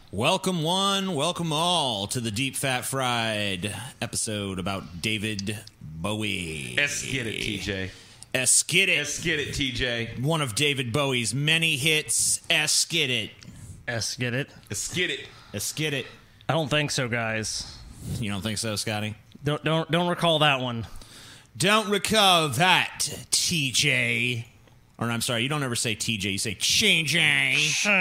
Welcome one, welcome all to the Deep Fat Fried episode about David Bowie. Let's get it, TJ. Let's get it. Let's get it, TJ. One of David Bowie's many hits. Let's get it. Let's get it. Let's get it. Let's get it. I don't think so, guys. You don't think so, Scotty? Don't recall that one. Don't recall that, TJ. Or I'm sorry, you don't ever say TJ, you say CJ.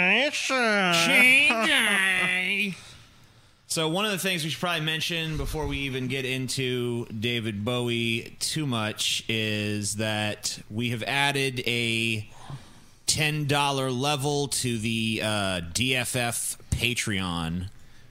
CJ. So one of the things we should probably mention before we even get into David Bowie too much is that we have added a $10 level to the DFF Patreon.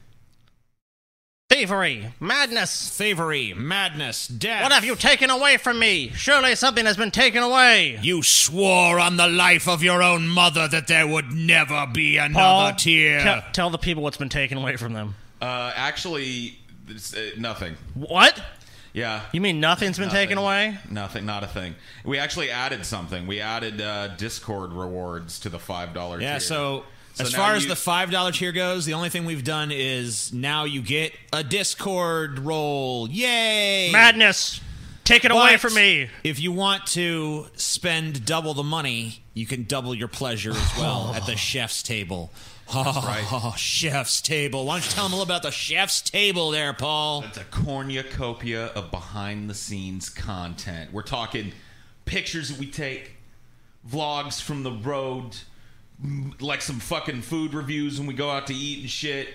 Thievery, madness. Thievery, madness, death. What have you taken away from me? Surely something has been taken away. You swore on the life of your own mother that there would never be another Paul, tear. Tell the people what's been taken away from them. Actually, nothing. What? Yeah. You mean nothing's been taken away? Nothing, not a thing. We actually added something. We added Discord rewards to the $5 Yeah, tier. so as far as the $5 tier goes, the only thing we've done is now you get a Discord role. Yay! Madness. Take it away from me. If you want to spend double the money, you can double your pleasure as well at the chef's table. Oh, chef's table. Why don't you tell them a little about the chef's table there, Paul? It's a cornucopia of behind-the-scenes content. We're talking pictures that we take, vlogs from the road, like some fucking food reviews when we go out to eat and shit.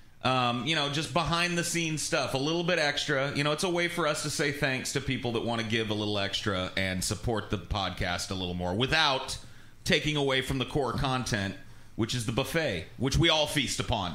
Just behind-the-scenes stuff, a little bit extra. It's a way for us to say thanks to people that want to give a little extra and support the podcast a little more without taking away from the core content, which is the buffet, which we all feast upon.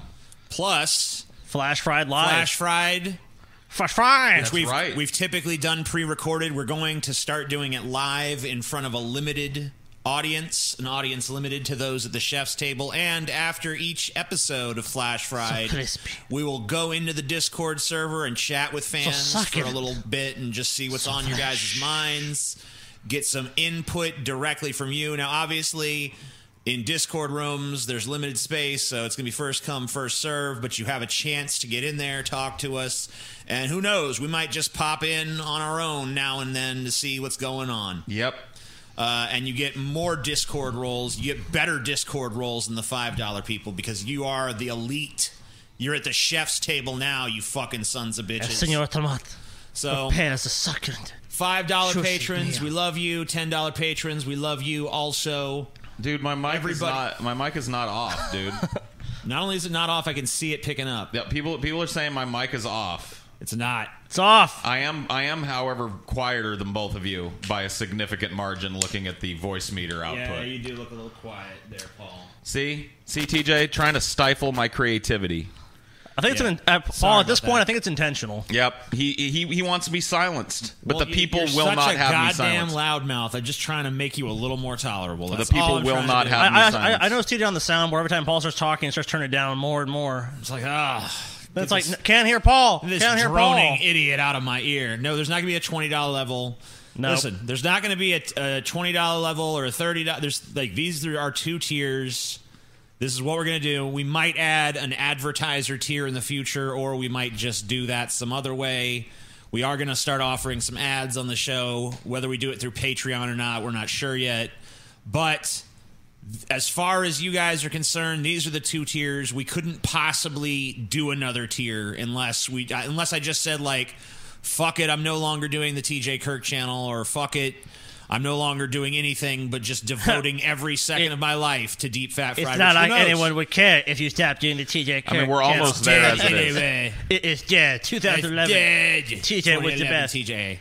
Plus, Flash Fried Live. Flash Fried. Flash Fried. Which we've typically done pre-recorded. We're going to start doing it live in front of a limited audience, an audience limited to those at the chef's table. And after each episode of Flash Fried, we will go into the Discord server and chat with fans for a little bit and just see what's on your guys' minds, get some input directly from you. Now, obviously, in Discord rooms, there's limited space, so it's going to be first come, first serve, but you have a chance to get in there, talk to us, and who knows, we might just pop in on our own now and then to see what's going on. Yep. And you get more Discord roles. You get better Discord roles than the $5 people because you are the elite. You're at the chef's table now, you fucking sons of bitches. Senor Tomat. So, prepares a succulent. $5 patrons, we love you. $10 patrons, we love you also. Dude, my mic is not off, dude. Not only is it not off, I can see it picking up. Yeah, people are saying my mic is off. It's not. It's off. I am, however, quieter than both of you by a significant margin looking at the voice meter output. Yeah, you do look a little quiet there, Paul. See, TJ, trying to stifle my creativity. I think it's Paul. At this point, I think it's intentional. Yep, he wants to be silenced, but the people will not have me silenced. Goddamn loudmouth! I'm just trying to make you a little more tolerable. That's the people will not have me silenced. I noticed TJ on the soundboard every time Paul starts talking, he starts turning it down more and more. It's like it's like can't hear Paul. This can't hear droning Paul. idiot out of my ear. No, there's not going to be a $20 level. No. Listen, there's not going to be a $20 level or a $30. These are our two tiers. This is what we're going to do. We might add an advertiser tier in the future, or we might just do that some other way. We are going to start offering some ads on the show. Whether we do it through Patreon or not, we're not sure yet. But as far as you guys are concerned, these are the two tiers. We couldn't possibly do another tier unless I just said, like, fuck it, I'm no longer doing the TJ Kirk channel, or fuck it, I'm no longer doing anything but just devoting every second of my life to Deep Fat Fried. It's not like anyone would care if you stopped doing the TJ Kirk. I mean, we're almost there as it is. It's dead. 2011. TJ was the best. TJ.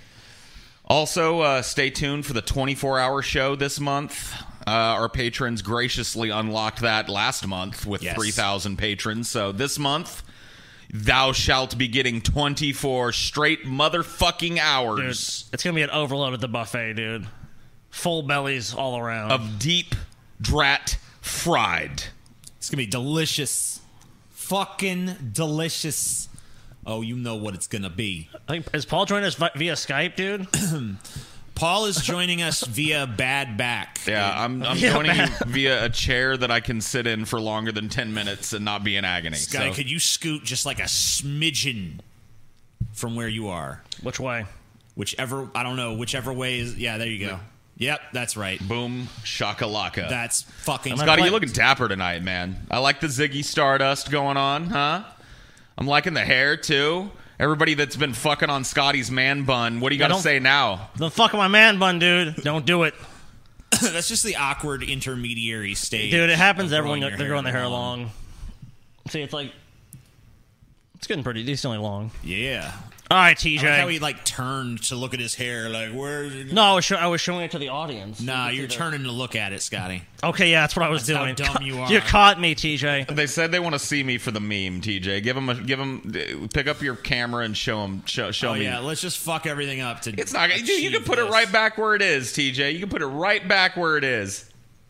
Also, stay tuned for the 24-hour show this month. Our patrons graciously unlocked that last month with 3,000 patrons. So this month, thou shalt be getting 24 straight motherfucking hours. Dude, it's going to be an overload at the buffet, dude. Full bellies all around. Of deep drat fried. It's going to be delicious. Fucking delicious. Oh, you know what it's going to be. Is Paul joining us via Skype, dude? Paul is joining us via bad back. Yeah, I'm joining you via a chair that I can sit in for longer than 10 minutes and not be in agony. Scotty, could you scoot just like a smidgen from where you are? Which way? Whichever, I don't know, whichever way is. Yeah, there you go. Yep, that's right. Boom, shakalaka. That's fucking. Scotty, you're looking dapper tonight, man. I like the Ziggy Stardust going on, huh? I'm liking the hair, too. Everybody that's been fucking on Scotty's man bun, what do you got to say now? Don't fuck on my man bun, dude. Don't do it. That's just the awkward intermediary stage. Dude, it happens to everyone. They're growing their hair long. See, it's like... It's getting pretty decently long. Yeah. All right, TJ. I like how he like turned to look at his hair, like where? No, I was showing it to the audience. Nah, you're turning to look at it, Scotty. Okay, yeah, that's what I was doing. How dumb you are. You caught me, TJ. They said they want to see me for the meme, TJ. Give them, pick up your camera and show them. Show me. Yeah, let's just fuck everything up to. It's not. Dude, you can put it right back where it is, TJ. You can put it right back where it is.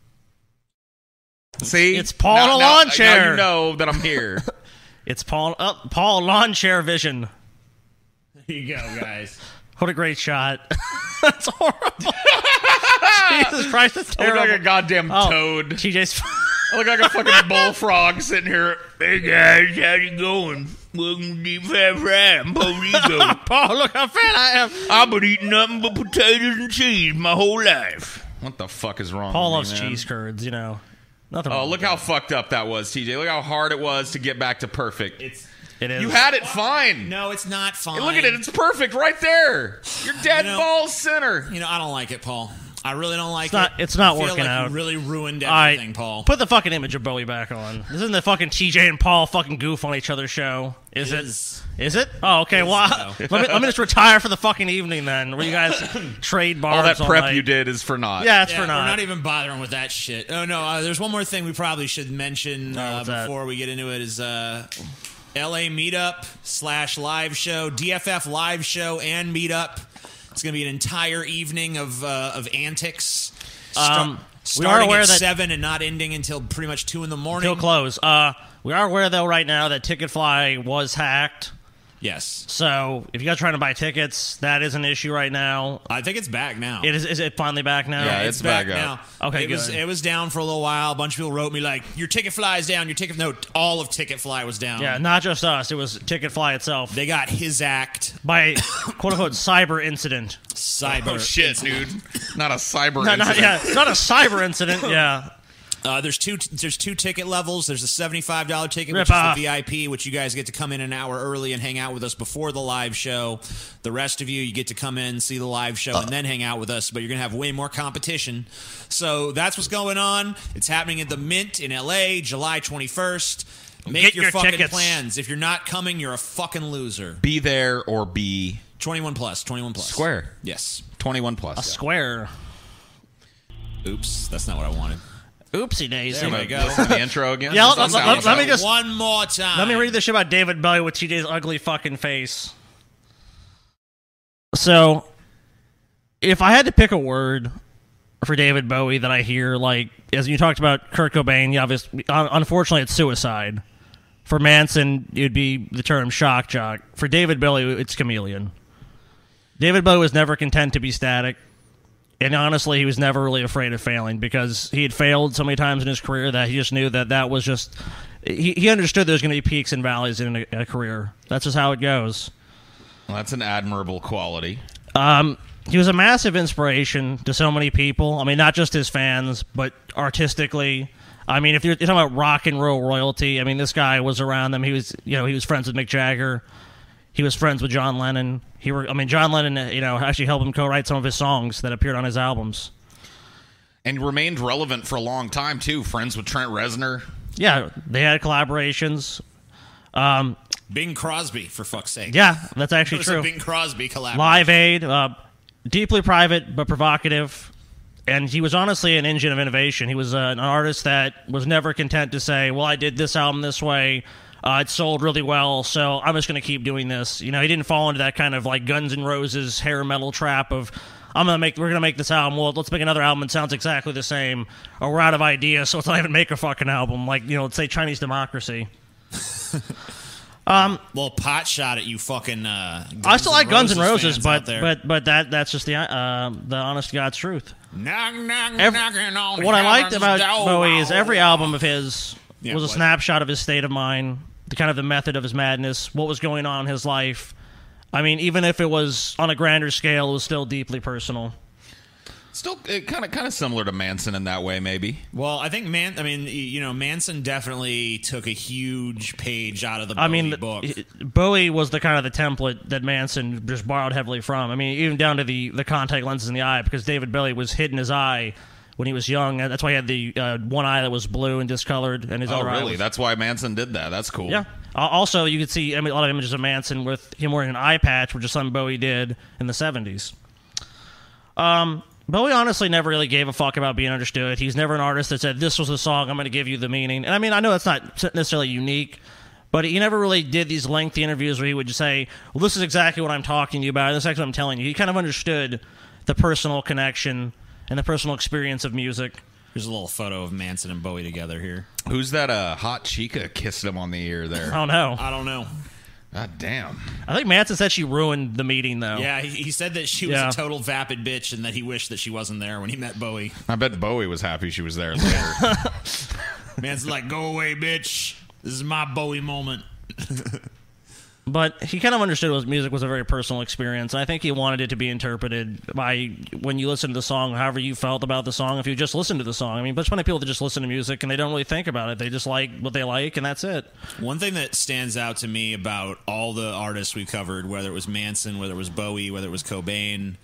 See, it's Paul in a lawn chair. Now you know that I'm here. It's Paul lawn chair vision. There you go, guys. What a great shot. That's horrible. Jesus Christ, that's terrible. I look like a goddamn toad. TJ's... I look like a fucking bullfrog sitting here. Hey, guys, how's it going? Welcome to Deep Fat Fry. I'm Paul Rico. Paul, look how fat I am. I've been eating nothing but potatoes and cheese my whole life. What the fuck is wrong Paul with me, loves man? cheese curds, you know. Nothing Oh, wrong look with how fucked up that was, TJ. Look how hard it was to get back to perfect. it is. You had it fine. No, it's not fine. Hey, look at it. It's perfect right there. You're dead balls center. You know, I don't like it, Paul. I really don't like it. It's not I feel working like out. You really ruined everything, Paul. Put the fucking image of Bowie back on. This isn't the fucking TJ and Paul fucking goof on each other's show. Is it? Oh, okay. Well, let me just retire for the fucking evening then. Where you guys trade bars. All that prep night. you did is for naught. Yeah, it's for naught. We're not even bothering with that shit. Oh no, there's one more thing we probably should mention before we get into it. Is LA Meetup / live show, DFF live show and meetup. It's going to be an entire evening of antics. Starting at 7 and not ending until pretty much 2 in the morning. Till close. We are aware, though, right now that Ticketfly was hacked. Yes. So, if you guys are trying to buy tickets, that is an issue right now. I think it's back now. Is it finally back now? Yeah, it's back now. Okay, it was down for a little while. A bunch of people wrote me like, your Ticketfly is down. No, all of Ticketfly was down. Yeah, not just us. It was Ticketfly itself. They got his act by quote-unquote cyber incident. Oh, shit, dude. Not a cyber incident. Not a cyber incident, yeah. There's two ticket levels. There's a $75 ticket, Rip which off. is the VIP, which you guys get to come in an hour early and hang out with us before the live show. The rest of you get to come in, see the live show, and then hang out with us. But you're going to have way more competition. So that's what's going on. It's happening at the Mint in LA, July 21st. Make your fucking tickets. plans. If you're not coming, you're a fucking loser. Be there or be 21 plus. 21 plus. Square. Yes. 21 plus. A square. Oops, that's not what I wanted. Oopsie daisy. There we go. Listen to the intro again. Yeah, Just let me just one more time. Let me read this shit about David Bowie with TJ's ugly fucking face. So, if I had to pick a word for David Bowie that I hear, like, as you talked about Kurt Cobain, yeah, obviously, unfortunately, it's suicide. For Manson, it would be the term shock jock. For David Bowie, it's chameleon. David Bowie was never content to be static. And honestly, he was never really afraid of failing because he had failed so many times in his career that he just knew that was just... He understood there was going to be peaks and valleys in a career. That's just how it goes. Well, that's an admirable quality. He was a massive inspiration to so many people. I mean, not just his fans, but artistically. I mean, if you're talking about rock and roll royalty, I mean, this guy was around them. He was friends with Mick Jagger. He was friends with John Lennon. John Lennon, actually helped him co-write some of his songs that appeared on his albums. And remained relevant for a long time, too. Friends with Trent Reznor. Yeah, they had collaborations. Bing Crosby, for fuck's sake. Yeah, that's actually It was true. a Bing Crosby collaboration. Live Aid, deeply private but provocative. And he was honestly an engine of innovation. He was an artist that was never content to say, well, I did this album this way. It sold really well, so I'm just going to keep doing this. He didn't fall into that kind of like Guns N' Roses hair metal trap of we're gonna make this album. Well, let's make another album that sounds exactly the same, or we're out of ideas, so let's not even make a fucking album. Like let's say Chinese Democracy. Little pot shot at you, fucking. I still like Guns N' Roses, but that's just the honest to God's truth. Knocking on What I liked about heaven's Bowie is door. every album of his was a what? snapshot of his state of mind, the kind of the method of his madness, what was going on in his life. I mean, even if it was on a grander scale, it was still deeply personal. Still kind of similar to Manson in that way, maybe. Well, I think Manson definitely took a huge page out of the Bowie book. Bowie was the kind of the template that Manson just borrowed heavily from. I mean, even down to the contact lenses in the eye, because David Bowie was hit in his eye when he was young. That's why he had the one eye that was blue and discolored, and his other eye was... That's why Manson did that. That's cool. Yeah. Also, you could see a lot of images of Manson with him wearing an eye patch, which is something Bowie did in the 70s. Bowie honestly never really gave a fuck about being understood. He's never an artist that said, this was the song, I'm going to give you the meaning. And I mean, I know that's not necessarily unique, but he never really did these lengthy interviews where he would just say, well, this is exactly what I'm talking to you about, this is exactly what I'm telling you. He kind of understood the personal connection and the personal experience of music. Here's a little photo of Manson and Bowie together here. Who's that hot chica kissing him on the ear there? I don't know. God damn. I think Manson said she ruined the meeting, though. Yeah, he said that she was a total vapid bitch and that he wished that she wasn't there when he met Bowie. I bet Bowie was happy she was there later. Manson's like, go away, bitch. This is my Bowie moment. But he kind of understood his music was a very personal experience, and I think he wanted it to be interpreted by, when you listen to the song, however you felt about the song, if you just listen to the song. I mean, there's plenty of people that just listen to music and they don't really think about it. They just like what they like, and that's it. One thing that stands out to me about all the artists we covered, whether it was Manson, whether it was Bowie, whether it was Cobain,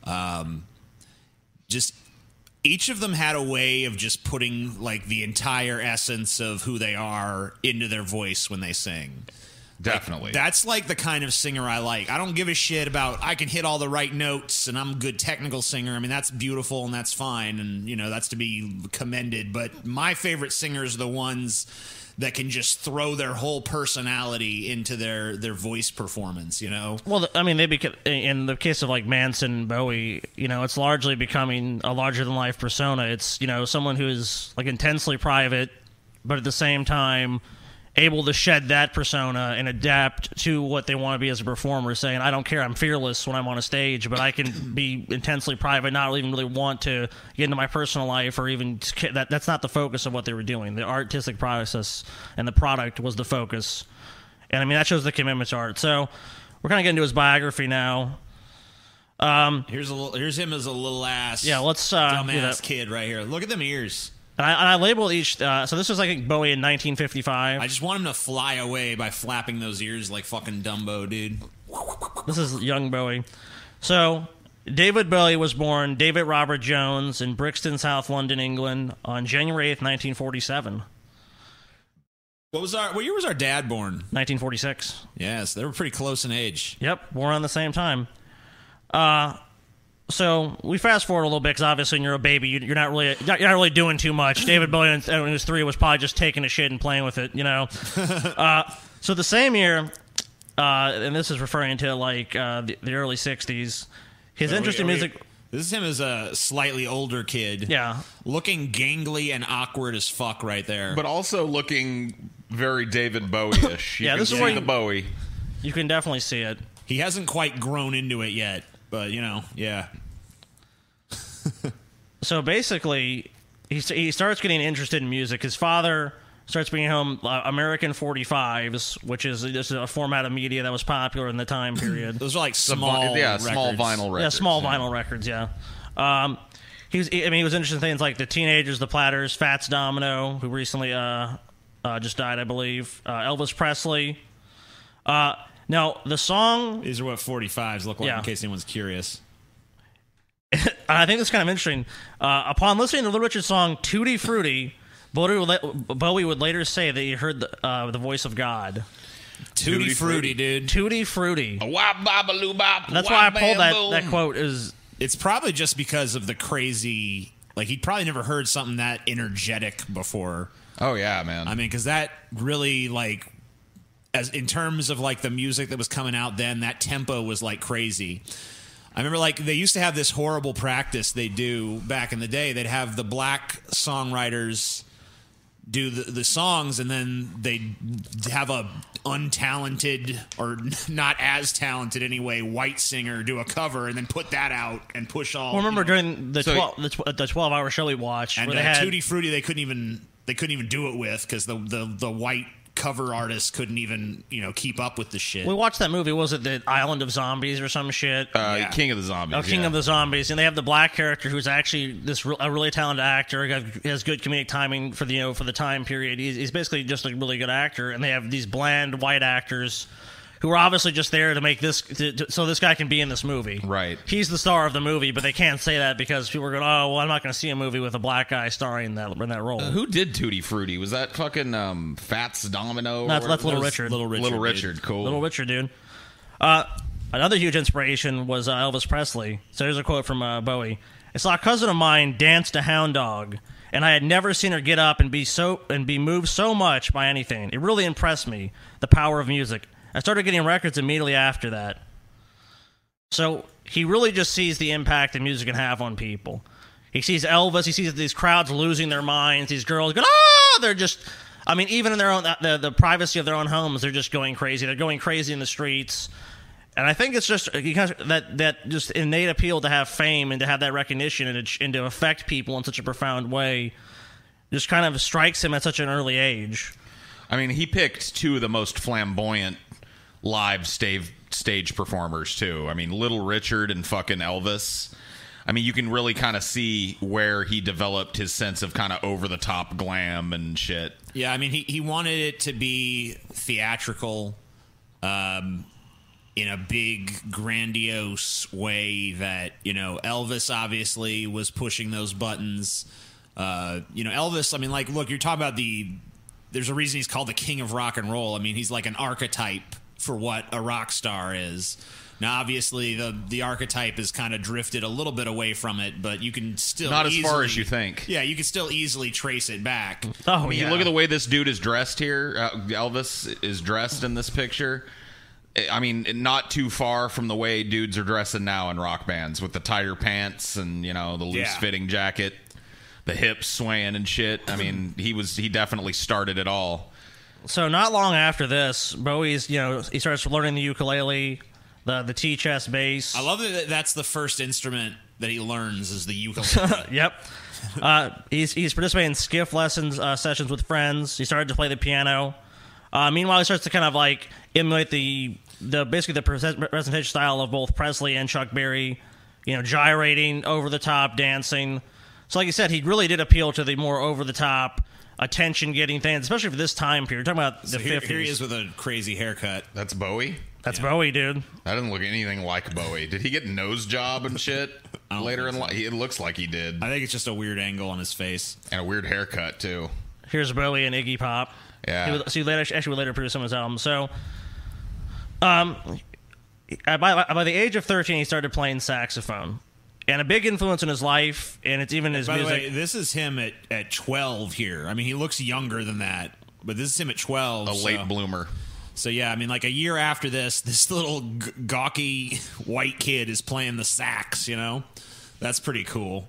just each of them had a way of just putting like the entire essence of who they are into their voice when they sing. Definitely. Like, that's like the kind of singer I like. I don't give a shit about I can hit all the right notes and I'm a good technical singer. I mean, that's beautiful and that's fine and, that's to be commended. But my favorite singers are the ones that can just throw their whole personality into their voice performance, Well, I mean, in the case of like Manson and Bowie, it's largely becoming a larger-than-life persona. It's, someone who is like intensely private, but at the same time able to shed that persona and adapt to what they want to be as a performer, saying, I don't care, I'm fearless when I'm on a stage, but I can be intensely private, not even really want to get into my personal life, or even that's not the focus of what they were doing. The artistic process and the product was the focus. And I mean, that shows the commitment to art. So we're kind of getting to his biography now. Here's him as a little ass, let's dumbass kid right here. Look at them ears. And I labeled each. So this was like Bowie in 1955. I just want him to fly away by flapping those ears like fucking Dumbo, dude. This is young Bowie. So David Bowie was born David Robert Jones in Brixton, South London, England, on January 8th, 1947. What year was our dad born? 1946. Yes, they were pretty close in age. Yep, born around the same time. So we fast forward a little bit because obviously when you're a baby, you're not really doing too much. David Bowie when he was 3 was probably just taking a shit and playing with it, So the same year, and this is referring to like the early '60s, his interest in music. This is him as a slightly older kid. Yeah, looking gangly and awkward as fuck right there, but also looking very David Bowie-ish. Yeah, this is where the Bowie. You can definitely see it. He hasn't quite grown into it yet. But, yeah. So basically, he starts getting interested in music. His father starts bringing home American 45s, which is just a format of media that was popular in the time period. Those are like small records. Small vinyl records. Yeah, small vinyl records, yeah. He was interested in things like the Teenagers, the Platters, Fats Domino, who recently just died, I believe, Elvis Presley. Now, the song... These are what 45s look like, in case anyone's curious. I think that's kind of interesting. Upon listening to Little Richard's song, Tutti Frutti, Bowie would later say that he heard the voice of God. Tutti Frutti, dude. Tutti Frutti. That's why I pulled that quote. It's probably just because of the crazy... Like, he'd probably never heard something that energetic before. Oh, yeah, man. I mean, because that really, like... As in terms of like the music that was coming out then, that tempo was like crazy. I remember like they used to have this horrible practice they do back in the day. They'd have the black songwriters do the songs, and then they have a untalented or not as talented anyway white singer do a cover and then put that out and push all. Well, remember during the So- 12-hour show we watched, and where they had Tutti Frutti they couldn't even do it with because the white cover artist couldn't even keep up with the shit. we watched that movie. Was it the Island of Zombies or some shit? Yeah. King of the Zombies. Oh, King yeah. of the Zombies, and they have the black character who's actually a really talented actor. Has good comedic timing for the time period. He's basically just a really good actor, and they have these bland white actors who are obviously just there to make this so this guy can be in this movie. Right. He's the star of the movie, but they can't say that because people are going, oh, well, I'm not going to see a movie with a black guy starring in that role. Who did Tutti Frutti? Was that fucking Fats Domino? That's or Little whatever? Richard. Little Richard. Little dude. Richard, cool. Little Richard, dude. Another huge inspiration was Elvis Presley. So here's a quote from Bowie. I saw a cousin of mine dance to Hound Dog, and I had never seen her get up and be moved so much by anything. It really impressed me, the power of music. I started getting records immediately after that. So he really just sees the impact that music can have on people. He sees Elvis. He sees these crowds losing their minds. These girls going, ah! They're just, I mean, even in their own the privacy of their own homes, they're just going crazy. They're going crazy in the streets. And I think it's just that just innate appeal to have fame and to have that recognition and to affect people in such a profound way just kind of strikes him at such an early age. I mean, he picked two of the most flamboyant live stage performers, too. I mean, Little Richard and fucking Elvis. I mean, you can really kind of see where he developed his sense of kind of over-the-top glam and shit. Yeah, I mean, he wanted it to be theatrical, in a big, grandiose way that, Elvis obviously was pushing those buttons. Elvis, I mean, like, look, you're talking about there's a reason he's called the king of rock and roll. I mean, he's like an archetype for what a rock star is. Now, obviously, the archetype has kind of drifted a little bit away from it, but you can still Not as far easily- as you think. Yeah, you can still easily trace it back. Oh, You yeah. look at the way this dude is dressed here. Elvis is dressed in this picture. I mean, not too far from the way dudes are dressing now in rock bands with the tighter pants and, the loose-fitting jacket, the hips swaying and shit. I mean, he definitely started it all. So not long after this, Bowie's, he starts learning the ukulele, the T-chest bass. I love that that's the first instrument that he learns is the ukulele. Yep. He's participating in skiff lessons sessions with friends. He started to play the piano. Meanwhile, he starts to kind of like emulate the presentation style of both Presley and Chuck Berry. Gyrating, over the top, dancing. So, like you said, he really did appeal to the more over the top, attention getting things, especially for this time period. You're talking about the 50s. Here he is with a crazy haircut. That's Bowie? That's Bowie, dude. That doesn't look anything like Bowie. Did he get nose job and shit don't later in think life? It looks like he did. I think it's just a weird angle on his face. And a weird haircut, too. Here's Bowie and Iggy Pop. Yeah. So he would later produce some of his albums. So, by the age of 13, he started playing saxophone. And a big influence in his life, and it's even his By music. the way, this is him at 12 here. I mean, he looks younger than that, but this is him at 12. A late bloomer. So, yeah, I mean, like a year after this little gawky white kid is playing the sax, That's pretty cool.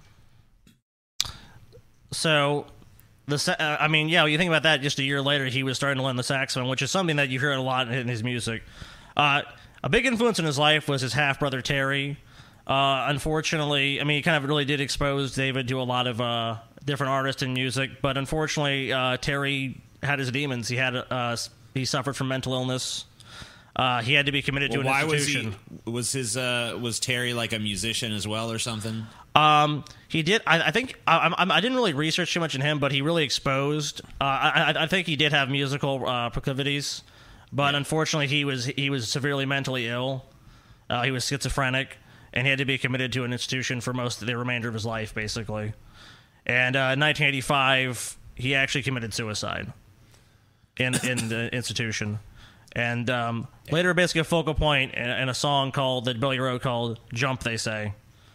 So, you think about that. Just a year later, he was starting to learn the saxophone, which is something that you hear a lot in his music. A big influence in his life was his half brother Terry. Unfortunately, I mean, he kind of really did expose David to a lot of different artists in music, but unfortunately, Terry had his demons. He suffered from mental illness. He had to be committed to an institution. Was Terry like a musician as well or something? He did. I think I didn't really research too much in him, but he really exposed. I think he did have musical proclivities, but unfortunately, he was severely mentally ill. He was schizophrenic, and he had to be committed to an institution for the remainder of his life, basically. And in 1985, he actually committed suicide in the institution. And later, basically, a focal point in a song that Billy wrote called "Jump," they say.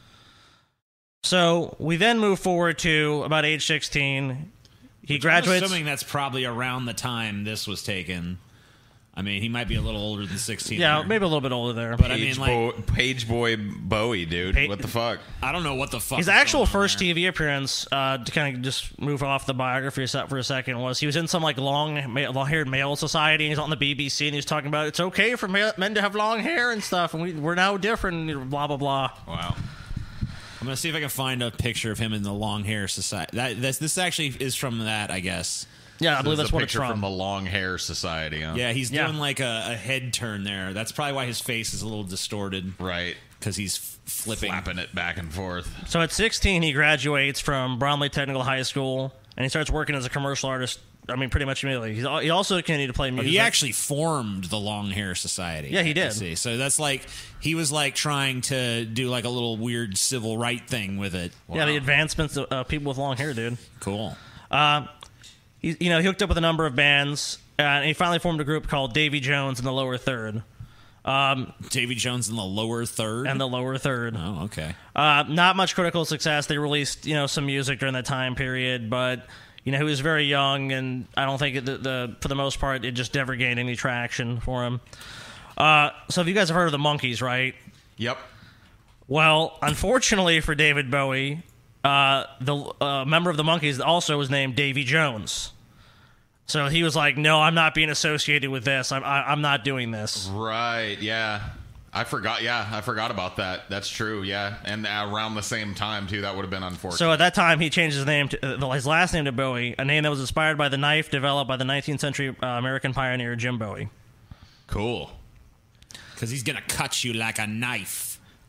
So we then move forward to about age 16. He graduates. I'm assuming that's probably around the time this was taken. I mean, he might be a little older than 16. Yeah, there. maybe a little bit older there. But I mean, like, Page Boy Bowie, dude. What the fuck? I don't know what the fuck. His is actual going on first there. TV appearance, to kind of just move off the biography for a second, was he was in some like long-haired male society. And he's on the BBC and he's talking about it's okay for men to have long hair and stuff, and we're now different. Blah blah blah. Wow. I'm gonna see if I can find a picture of him in the long hair society. This actually is from that, I guess. Yeah, I believe This is that's a what it's picture from. the Long Hair Society. Huh? Yeah, he's Yeah. doing like a head turn there. That's probably why his face is a little distorted. Right. Because he's flipping. Flapping it back and forth. So at 16, he graduates from Bromley Technical High School, and he starts working as a commercial artist. I mean, pretty much immediately. He also continued to play music. He actually formed the Long Hair Society. Yeah, he I did. see. So that's like he was like trying to do like a little weird civil right thing with it. Yeah, the advancements of people with long hair, dude. Cool. He hooked up with a number of bands, and he finally formed a group called Davy Jones and the Lower Third. Davy Jones in the lower third. And the Lower Third. Oh, okay. Not much critical success. They released, some music during that time period, but he was very young, and I don't think for the most part it just never gained any traction for him. So, if you guys have heard of the Monkees, right? Yep. Well, unfortunately for David Bowie, the member of the Monkees also was named Davy Jones. So he was like, "No, I'm not being associated with this. I'm not doing this." Right. Yeah. I forgot. Yeah, I forgot about that. That's true. Yeah, and around the same time too. That would have been unfortunate. So at that time, he changed his name to his last name to Bowie, a name that was inspired by the knife developed by the 19th century American pioneer Jim Bowie. Cool. Because he's gonna cut you like a knife.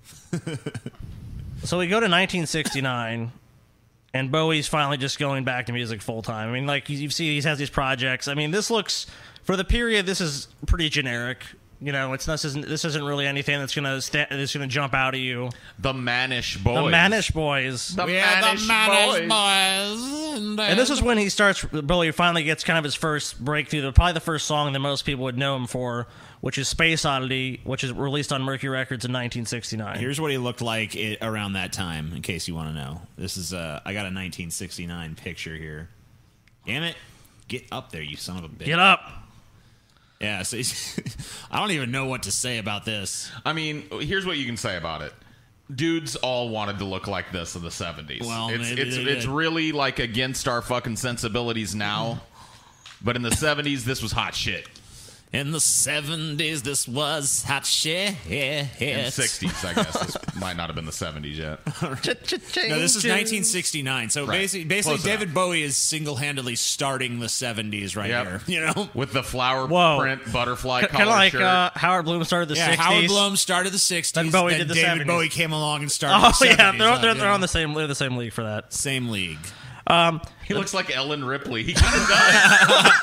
So we go to 1969, and Bowie's finally just going back to music full time. I mean, like you see, he has these projects. I mean, this looks for the period. This is pretty generic. This isn't really anything that's gonna jump out at you. The Manish Boys. The Manish Boys. The We are the Manish Boys. Boys. And this is when he starts. Bowie finally gets kind of his first breakthrough. Probably the first song that most people would know him for, which is Space Oddity, which is released on Mercury Records in 1969. Here's what he looked like around that time, in case you want to know. This is I got a 1969 picture here. Damn it. Get up there, you son of a bitch. Get up. Yeah, so I don't even know what to say about this. I mean, here's what you can say about it. Dudes all wanted to look like this in the 70s. Well, maybe they it's did. really like against our fucking sensibilities now. But in the 70s, this was hot shit. In the 70s, this was hot shit. In the 60s, I guess. This might not have been the 70s yet. No, this is 1969. So Right. basically Close David enough. Bowie is single-handedly starting the 70s right Yep. here. With the flower Whoa. print butterfly Kind of collar like shirt. Howard Bloom started the Yeah, 60s. Howard Bloom started the 60s. Then Bowie did the David 70s. Bowie came along and started Oh the 70s. yeah, they're Yeah. on the same. They're the same league for that. Same league. He looks like Ellen Ripley. He kind of does.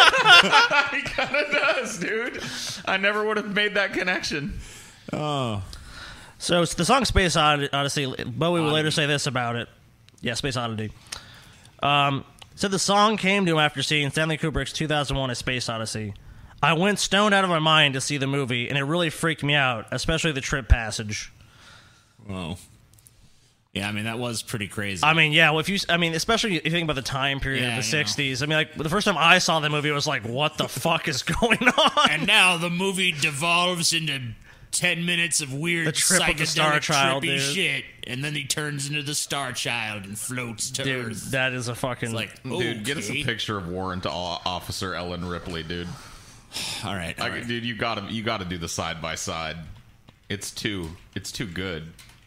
He kind of does, dude. I never would have made that connection. So it's the song Space Odyssey. Bowie would later say this about it. Yeah, Space Oddity. Said the song came to him after seeing Stanley Kubrick's 2001 A Space Odyssey. I went stoned out of my mind to see the movie, and it really freaked me out, especially the trip passage. Whoa. Yeah, I mean, that was pretty crazy. I mean, yeah, well, especially if you think about the time period Yeah, of the you know. 60s. I mean, like, the first time I saw the movie, I was like, what the fuck is going on? And now the movie devolves into 10 minutes of weird The trip of the Star psychedelic Child, trippy dude. shit, and then he turns into the Star Child and floats to Dude, Earth. that is a fucking... It's like, Dude, get us a okay. picture of Warrant Officer Ellen Ripley, dude. All right, all right. Dude, you gotta do the side by side. It's too good.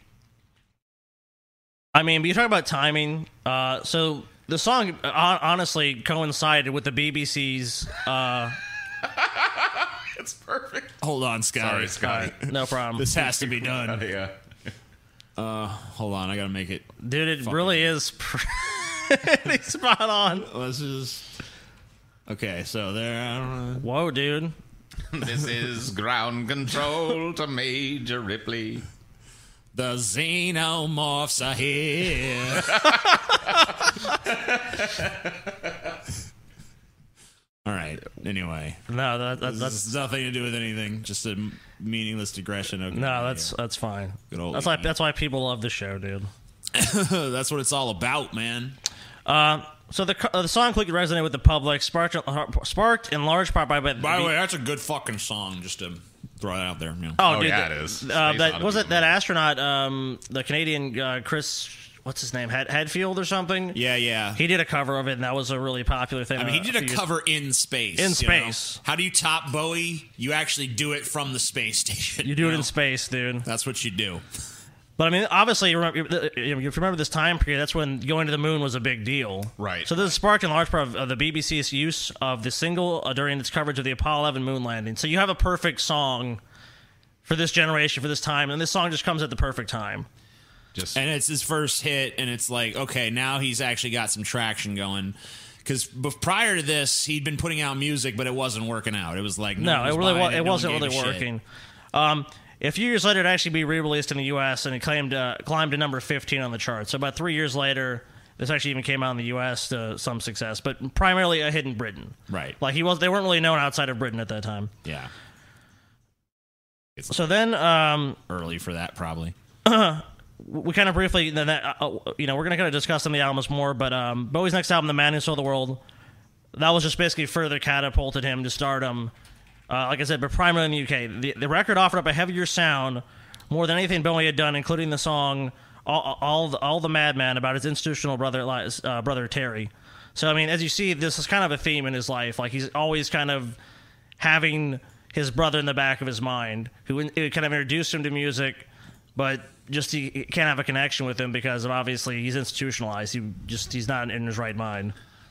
I mean, but you talk about timing. So the song honestly coincided with the BBC's. It's perfect. Hold on, Scotty. Sorry, Scotty. No problem, This has to be done. Yeah. Hold on, I gotta make it. dude. It really is pretty spot on. Let's just. Okay, so there. Whoa, dude. This is ground control to Major Ripley. The xenomorphs are here. All right. Anyway, No, this that's has nothing to do with anything. Just a meaningless digression. Okay. no, that's fine. Good old That's why people love the show, dude. That's what it's all about, man. So the song quickly resonated with the public, sparked in large part by. By the way, that's a good fucking song. Just to throw that out there. You know. Oh, dude, yeah, it is. That was it. That astronaut, the Canadian Chris, what's his name, Hadfield or something. Yeah. He did a cover of it, and that was a really popular thing. I mean, he did a cover in space. In you space. know? How do you top Bowie? You actually do it from the space station. You do it know? in space, dude. That's what you do. But I mean, obviously, if you remember this time period, that's when going to the moon was a big deal. Right. So this sparked in large part of the BBC's use of the single during its coverage of the Apollo 11 moon landing. So you have a perfect song for this generation, for this time, and this song just comes at the perfect time. And it's his first hit, and it's like, okay, now he's actually got some traction going. Because prior to this, he'd been putting out music, but it wasn't working out. It was like it wasn't really working. A few years later, it actually be re-released in the U.S. and it climbed to number 15 on the chart. So about 3 years later, this actually even came out in the U.S. to some success, but primarily a hit in Britain. Right. Like they weren't really known outside of Britain at that time. Yeah. It's so then, early for that probably. We kind of briefly, we're going to kind of discuss some of the albums more, but Bowie's next album, The Man Who Sold the World, that was just basically further catapulted him to stardom. Like I said, but primarily in the UK. The record offered up a heavier sound, more than anything Bowie had done, including the song "All the Madman" about his institutional brother Terry. So I mean, as you see, this is kind of a theme in his life. Like he's always kind of having his brother in the back of his mind, who kind of introduced him to music, but just he can't have a connection with him because of obviously he's institutionalized. He's not in his right mind.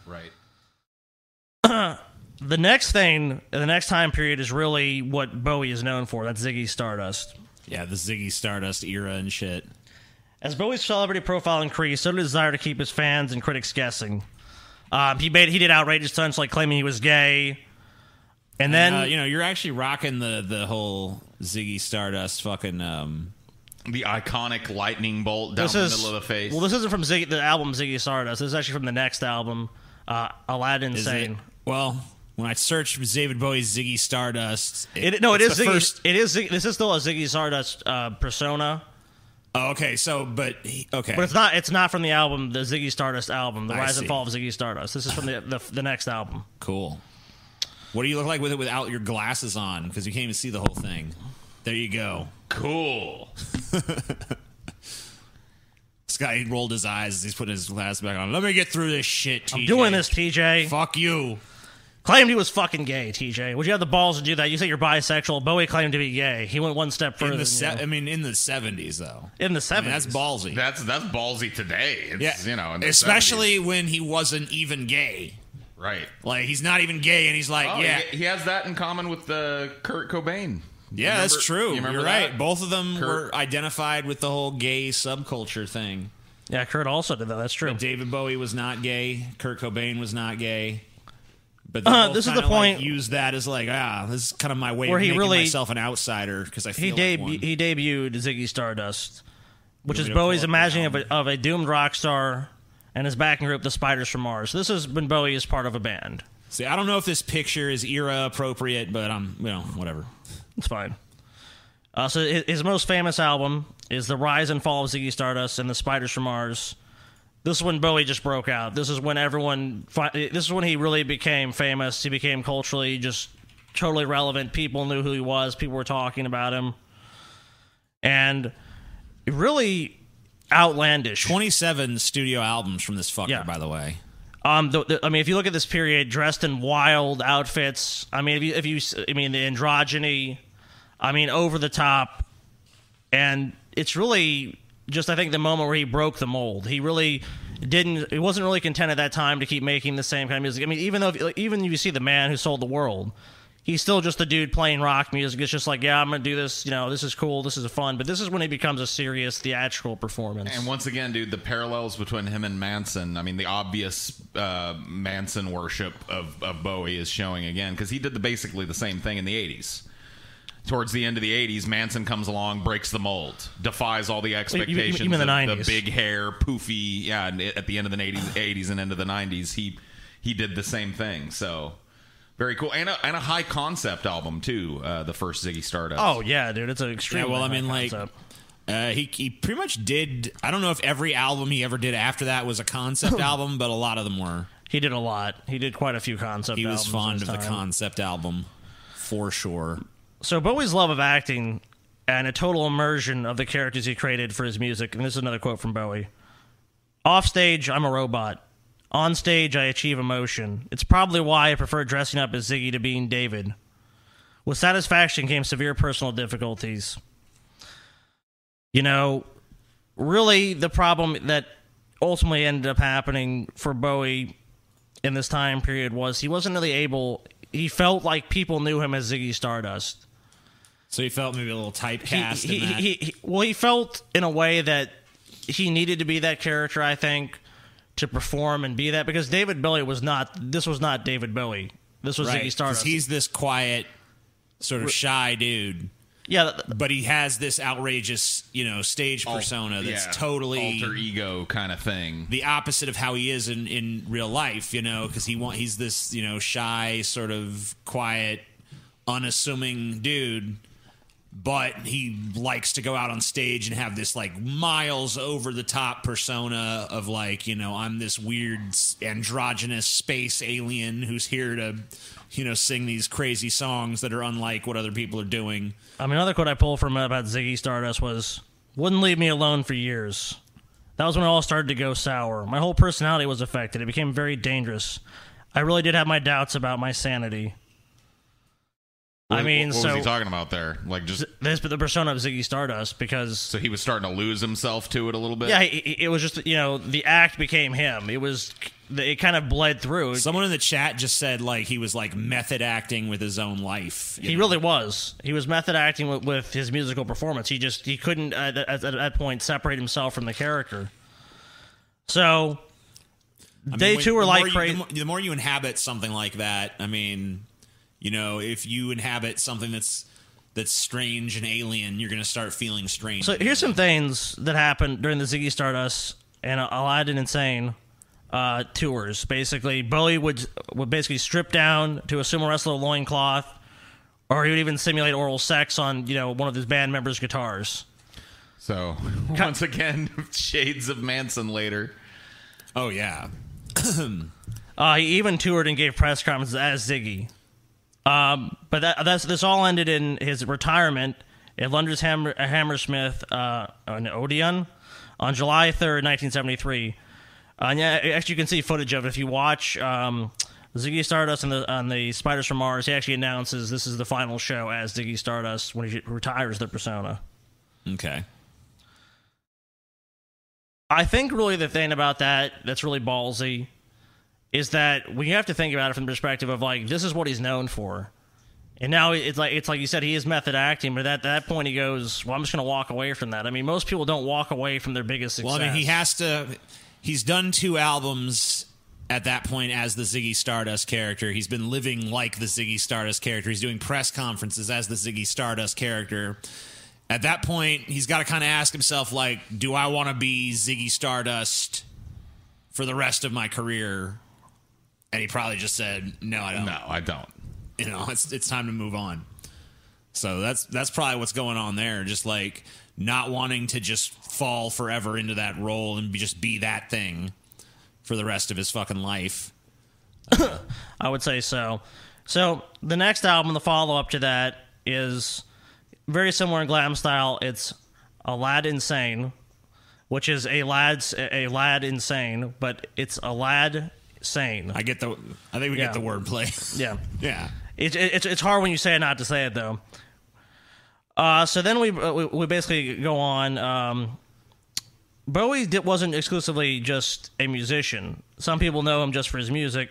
Right. The next thing, the next time period is really what Bowie is known for. That's Ziggy Stardust. Yeah, the Ziggy Stardust era and shit. As Bowie's celebrity profile increased, so did his desire to keep his fans and critics guessing. He did outrageous stunts like claiming he was gay. And then... you're actually rocking the whole Ziggy Stardust fucking... The iconic lightning bolt down the middle of the face. Well, this isn't from the album Ziggy Stardust. This is actually from the next album, Aladdin Sane. Well... When I searched for David Bowie's Ziggy Stardust, this is still a Ziggy Stardust persona. Oh, okay. But it's not from the album, the Ziggy Stardust album, The Rise and Fall of Ziggy Stardust. This is from the next album. Cool. What do you look like with it without your glasses on? Because you can't even see the whole thing. There you go. Cool. This guy rolled his eyes as he's putting his glasses back on. Let me get through this shit, TJ. I'm doing this, TJ. Fuck you. Claimed he was fucking gay, TJ. Would you have the balls to do that? You say you're bisexual. Bowie claimed to be gay. He went one step further. In the 70s, though. In the 70s. That's ballsy. That's ballsy today. It's, in the especially 70s. when he wasn't even gay. Right. Like, he's not even gay, and he's like, He has that in common with Kurt Cobain. Yeah, that's true. You're right. That? Both of them were identified with the whole gay subculture thing. Yeah, Kurt also did that. That's true. But David Bowie was not gay. Kurt Cobain was not gay. But this is the point. Use that as like, this is kind of my way where of making really, myself an outsider because I feel he debuted Ziggy Stardust, which is Bowie's imagining of a doomed rock star and his backing group, the Spiders from Mars. This is when Bowie is part of a band. See, I don't know if this picture is era appropriate, but whatever. It's fine. So his most famous album is The Rise and Fall of Ziggy Stardust and the Spiders from Mars. This is when Bowie just broke out. This is when this is when he really became famous. He became culturally just totally relevant. People knew who he was. People were talking about him. And really outlandish. 27 studio albums from this fucker, by the way. If you look at this period, dressed in wild outfits. I mean, the androgyny. Over the top. And it's really... just, I think, the moment where he broke the mold. He wasn't really content at that time to keep making the same kind of music. I mean, even if you see The Man Who Sold the World, he's still just a dude playing rock music. It's just like, I'm going to do this, this is cool, this is fun. But this is when he becomes a serious theatrical performance. And once again, dude, the parallels between him and Manson, the obvious Manson worship of Bowie is showing again, because he did basically the same thing in the 80s. Towards the end of the 80s, Manson comes along, breaks the mold, defies all the expectations even the 90s. The big hair, poofy, and at the end of the 80s and into the 90s, he did the same thing. So, very cool. And a high-concept album, too, the first Ziggy Stardust. Oh, yeah, dude. It's an extremely high concept. He pretty much did. I don't know if every album he ever did after that was a concept album, but a lot of them were. He did a lot. He did quite a few concept He albums. was fond in of his the time. concept album, for sure. So Bowie's love of acting and a total immersion of the characters he created for his music, and this is another quote from Bowie. Off stage, I'm a robot. On stage, I achieve emotion. It's probably why I prefer dressing up as Ziggy to being David. With satisfaction came severe personal difficulties. You know, really the problem that ultimately ended up happening for Bowie in this time period was he wasn't really able... He felt like people knew him as Ziggy Stardust. So he felt maybe a little typecast in that. Well, he felt in a way that he needed to be that character, I think, to perform and be that, because David Bowie was not... This was not David Bowie. This was Right, Ziggy 'cause Stardust. he's this quiet, sort of shy dude. Yeah, But he has this outrageous, stage persona that's totally alter ego kind of thing. the opposite of how he is in real life, because he's this, shy, sort of quiet, unassuming dude, but he likes to go out on stage and have this like miles over the top persona of like, I'm this weird androgynous space alien who's here to, sing these crazy songs that are unlike what other people are doing. I mean, another quote I pulled from about Ziggy Stardust was, "Wouldn't leave me alone for years. That was when it all started to go sour. My whole personality was affected. It became very dangerous. I really did have my doubts about my sanity." What was he talking about there? Like just the persona of Ziggy Stardust, because... So he was starting to lose himself to it a little bit? Yeah, it was just, the act became him. It kind of bled through. Someone in the chat just said like he was like method acting with his own life. He really was. He was method acting with his musical performance. He couldn't at that point separate himself from the character. So they too were like crazy. The more you inhabit something like that, I mean, if you inhabit something that's strange and alien, you're going to start feeling strange. So here's some things that happened during the Ziggy Stardust and Aladdin Insane tours. Basically, Bowie would basically strip down to a sumo wrestler loincloth, or he would even simulate oral sex on one of his band members' guitars. So once again, shades of Manson later. Oh yeah. He even toured and gave press conferences as Ziggy. But this all ended in his retirement at London's Hammersmith in Odeon on July 3rd, 1973. And yeah, actually, you can see footage of it if you watch Ziggy Stardust on the Spiders from Mars. He actually announces this is the final show as Ziggy Stardust when he retires the persona. Okay. I think really the thing about that's really ballsy is that we have to think about it from the perspective of like, this is what he's known for. And now it's like you said, he is method acting, but at that point he goes, well, I'm just going to walk away from that. I mean, most people don't walk away from their biggest success. Well, I mean, he's done 2 albums at that point as the Ziggy Stardust character. He's been living like the Ziggy Stardust character. He's doing press conferences as the Ziggy Stardust character. At that point, he's got to kind of ask himself, like, do I want to be Ziggy Stardust for the rest of my career? And he probably just said, no, I don't. No, I don't. It's time to move on. So that's probably what's going on there. Just like not wanting to just fall forever into that role and just be that thing for the rest of his fucking life. I would say so. So the next album, the follow-up to that, is very similar in glam style. It's A Lad Insane, which is a lad insane, but it's a lad sane. I think we get the wordplay. Yeah. Yeah. It's hard when you say it not to say it, though. So then we basically go on. Bowie wasn't exclusively just a musician. Some people know him just for his music.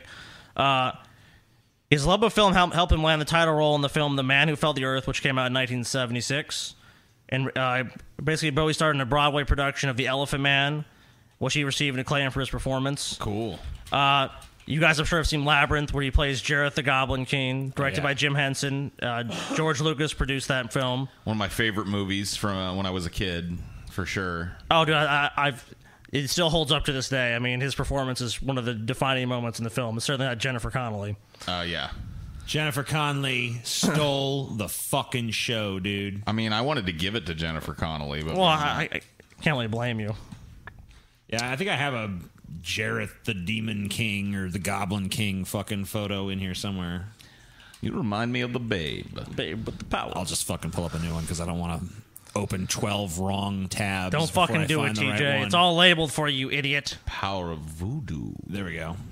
His love of film helped him land the title role in the film The Man Who Fell to the Earth, which came out in 1976. And basically, Bowie starred in a Broadway production of The Elephant Man, which he received acclaim for his performance. Cool. You guys, I'm sure, have seen Labyrinth, where he plays Jareth the Goblin King, directed by Jim Henson. George Lucas produced that film. One of my favorite movies from when I was a kid, for sure. Oh, dude, it still holds up to this day. I mean, his performance is one of the defining moments in the film. It's certainly not Jennifer Connelly. Yeah. Jennifer Connelly stole the fucking show, dude. I mean, I wanted to give it to Jennifer Connelly, but Well, I can't really blame you. Yeah, I think I have a Jareth the Demon King or the Goblin King fucking photo in here somewhere. you remind me of the Babe. Babe with the power. I'll just fucking pull up a new one because I don't want to open 12 wrong tabs. Don't before fucking I do it, find the right TJ. one. It's all labeled for you, idiot. Power of voodoo. There we go.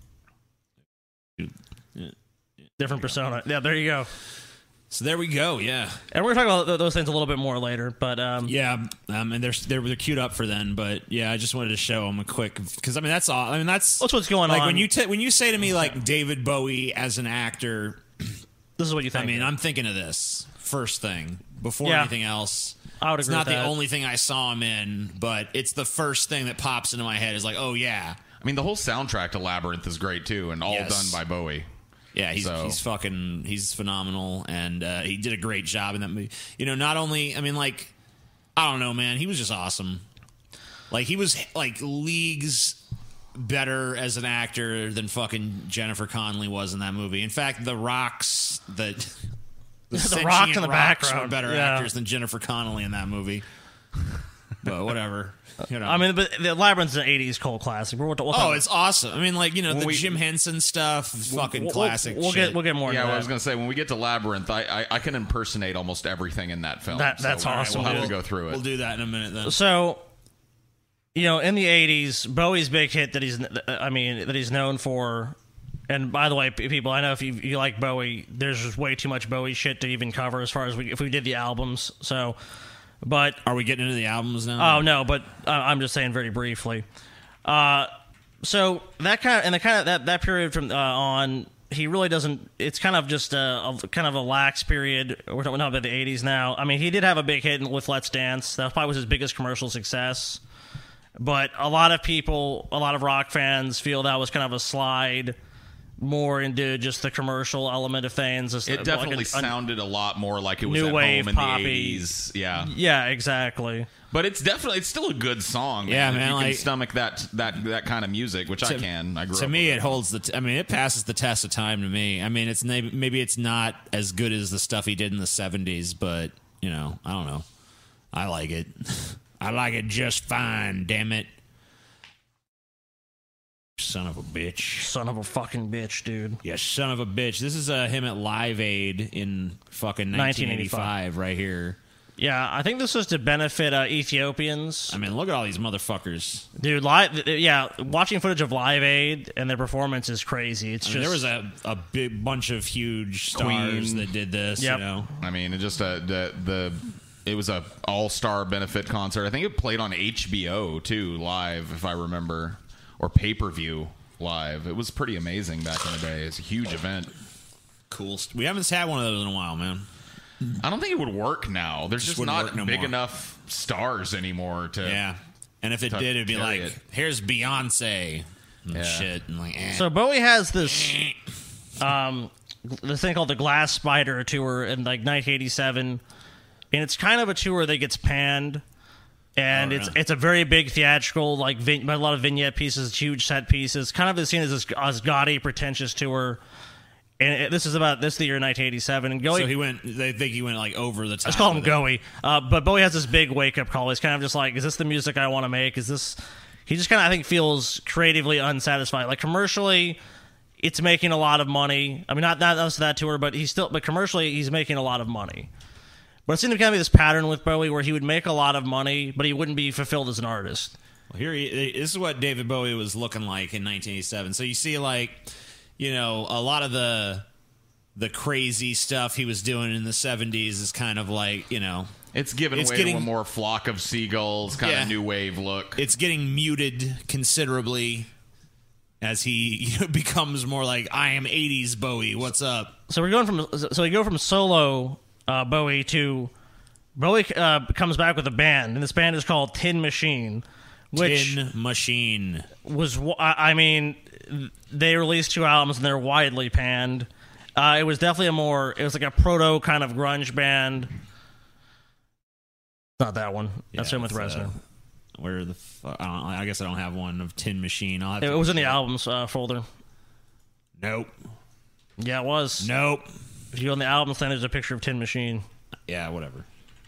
Different persona. Yeah, there you go. So there we go. Yeah, And we're going to talk about those things a little bit more later. But yeah. And they're queued up for then. But yeah, I just wanted to show them a quick because I mean that's all. I mean that's what's going like on. when you say to me like David Bowie as an actor. This is what you think. I mean, I'm thinking of this first thing before Yeah. anything else. I would It's agree not with the that. only thing I saw him in, but it's the first thing that pops into my head. Is like, oh yeah, I mean, the whole soundtrack to Labyrinth is great too, and all Yes. done by Bowie. yeah. He's phenomenal, and he did a great job in that movie. You know, not only I mean, like, I don't know, man, he was just awesome. Like he was like leagues better as an actor than fucking Jennifer Connelly was in that movie. In fact, the Rocks that. The Rocks in sentient the rocks background. were better Yeah. actors than Jennifer Connelly in that movie. But whatever. You know. I mean, but the Labyrinth's an 80s cult classic. Oh, it's awesome. I mean, like, you know, When the we- Jim Henson stuff, fucking classic We'll shit. get more Yeah, into well, I that. was gonna say when we get to Labyrinth, I can impersonate almost everything in that film. That's all right, awesome. We'll have We'll- to go through it. We'll do that in a minute then. So, you know, in the 80s, Bowie's big hit that he's known for. And by the way, people, I know if you like Bowie, there's just way too much Bowie shit to even cover as far as if we did the albums. So, but Are we getting into the albums now? oh no, but I'm just saying very briefly. So that that period from on, he really doesn't. It's kind of just a kind of a lax period. We're talking about the 80s now. I mean, he did have a big hit with Let's Dance. That probably was his biggest commercial success. But a lot of rock fans feel that was kind of a slide more into just the commercial element of things. It definitely sounded a lot more like it was new at wave home in poppy. the 80s. Yeah. Yeah, exactly. But it's still a good song. Yeah, If man, you can like- stomach that kind of music, which I can. I grew up To me, with it holds I mean, it passes the test of time to me. I mean, it's maybe it's not as good as the stuff he did in the 70s, but, you know, I don't know. I like it. I like it just fine, damn it. Son of a bitch. Son of a fucking bitch, dude. Yeah, son of a bitch. This is him at Live Aid in fucking 1985 right here. Yeah, I think this was to benefit Ethiopians. I mean, look at all these motherfuckers. Dude, watching footage of Live Aid and their performance is crazy. It's I mean, just there was a big bunch of huge stars Queen. that did this, Yep. you know. I mean, it just it was a all-star benefit concert. I think it played on HBO too, live, if I remember, or pay-per-view live. It was pretty amazing back in the day. It's a huge event. Cool. We haven't had one of those in a while, man. I don't think it would work now. There's just wouldn't not work no big more. enough stars anymore to. Yeah. And if it to did, it'd be carry like, it. here's Beyonce and Yeah. shit. And like, So Bowie has this this thing called the Glass Spider tour in like 1987, and it's kind of a tour that gets panned, and Oh, it's really? it's a very big theatrical, like a lot of vignette pieces, huge set pieces, kind of is seen as this gaudy, pretentious tour. And this is the year 1987, and Bowie. they think he went like over the top. Let's call him with it. Bowie. But Bowie has this big wake up call. He's kind of just like, is this the music I want to make? Is this? He just kind of, I think, feels creatively unsatisfied. Like commercially, it's making a lot of money. I mean, not that tour, but commercially, he's making a lot of money. But it seemed to kind of be this pattern with Bowie where he would make a lot of money, but he wouldn't be fulfilled as an artist. Well, this is what David Bowie was looking like in 1987. So you see, like, you know, a lot of the crazy stuff he was doing in the 70s is kind of like, you know, It's given It's way getting- to a more flock of seagulls kind Yeah. of new wave look. it's getting muted considerably as he becomes more like, I am 80s Bowie. What's up? So we go from solo Bowie to Bowie comes back with a band, and this band is called Tin Machine, which Tin Machine. was, I mean, they released 2 albums and they're widely panned. It was definitely it was like a proto kind of grunge band. Not that one. That's him with it's, Reznor. Where the fuck? I guess I don't have one of Tin Machine. I'll have It to was in the check. albums folder. Nope. Yeah, it was. Nope. If you go on the album stand, there's a picture of Tin Machine. Yeah, whatever.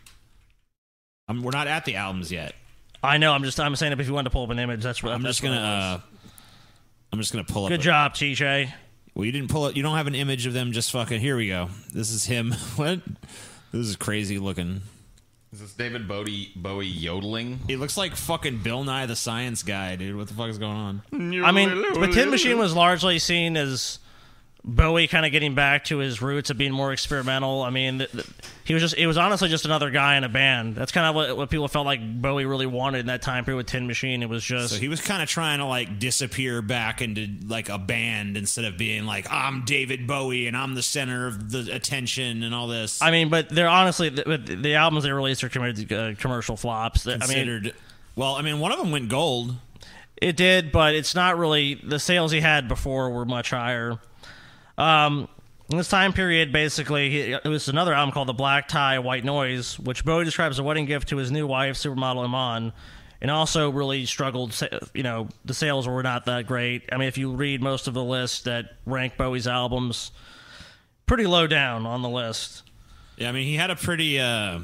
We're not at the albums yet. I know. I'm saying if you wanted to pull up an image, that's what I'm just gonna pull up. Good job, TJ. Well, you didn't pull it. You don't have an image of them. Just fucking. Here we go. This is him. What? This is crazy looking. Is this David Bowie yodeling? He looks like fucking Bill Nye the Science Guy, dude. What the fuck is going on? I mean, but Tin Machine was largely seen as Bowie kind of getting back to his roots of being more experimental. I mean, it was honestly just another guy in a band. That's kind of what people felt like Bowie really wanted in that time period with Tin Machine. It was just... So he was kind of trying to, like, disappear back into, like, a band instead of being like, I'm David Bowie and I'm the center of the attention and all this. I mean, but they're honestly... The albums they released are commercial flops. Considered... Well, I mean, one of them went gold. It did, but it's not really... The sales he had before were much higher. In this time period, basically, it was another album called The Black Tie, White Noise, which Bowie describes as a wedding gift to his new wife, supermodel Iman, and also really struggled. You know, the sales were not that great. I mean, if you read most of the list that rank Bowie's albums, pretty low down on the list. Yeah, I mean, he had a pretty... It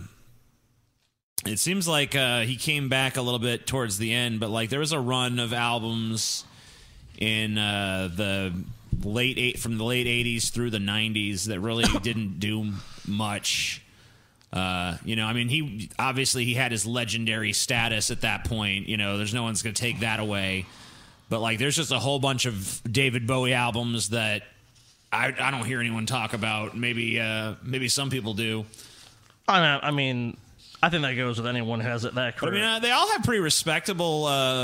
seems like he came back a little bit towards the end, but, like, there was a run of albums in from the late 80s through the 90s that really didn't do much. You know, I mean, he had his legendary status at that point. You know, there's no one's going to take that away. But, like, there's just a whole bunch of David Bowie albums that I don't hear anyone talk about. Maybe some people do. I mean, I think that goes with anyone who has it that career. But, I mean, they all have pretty respectable,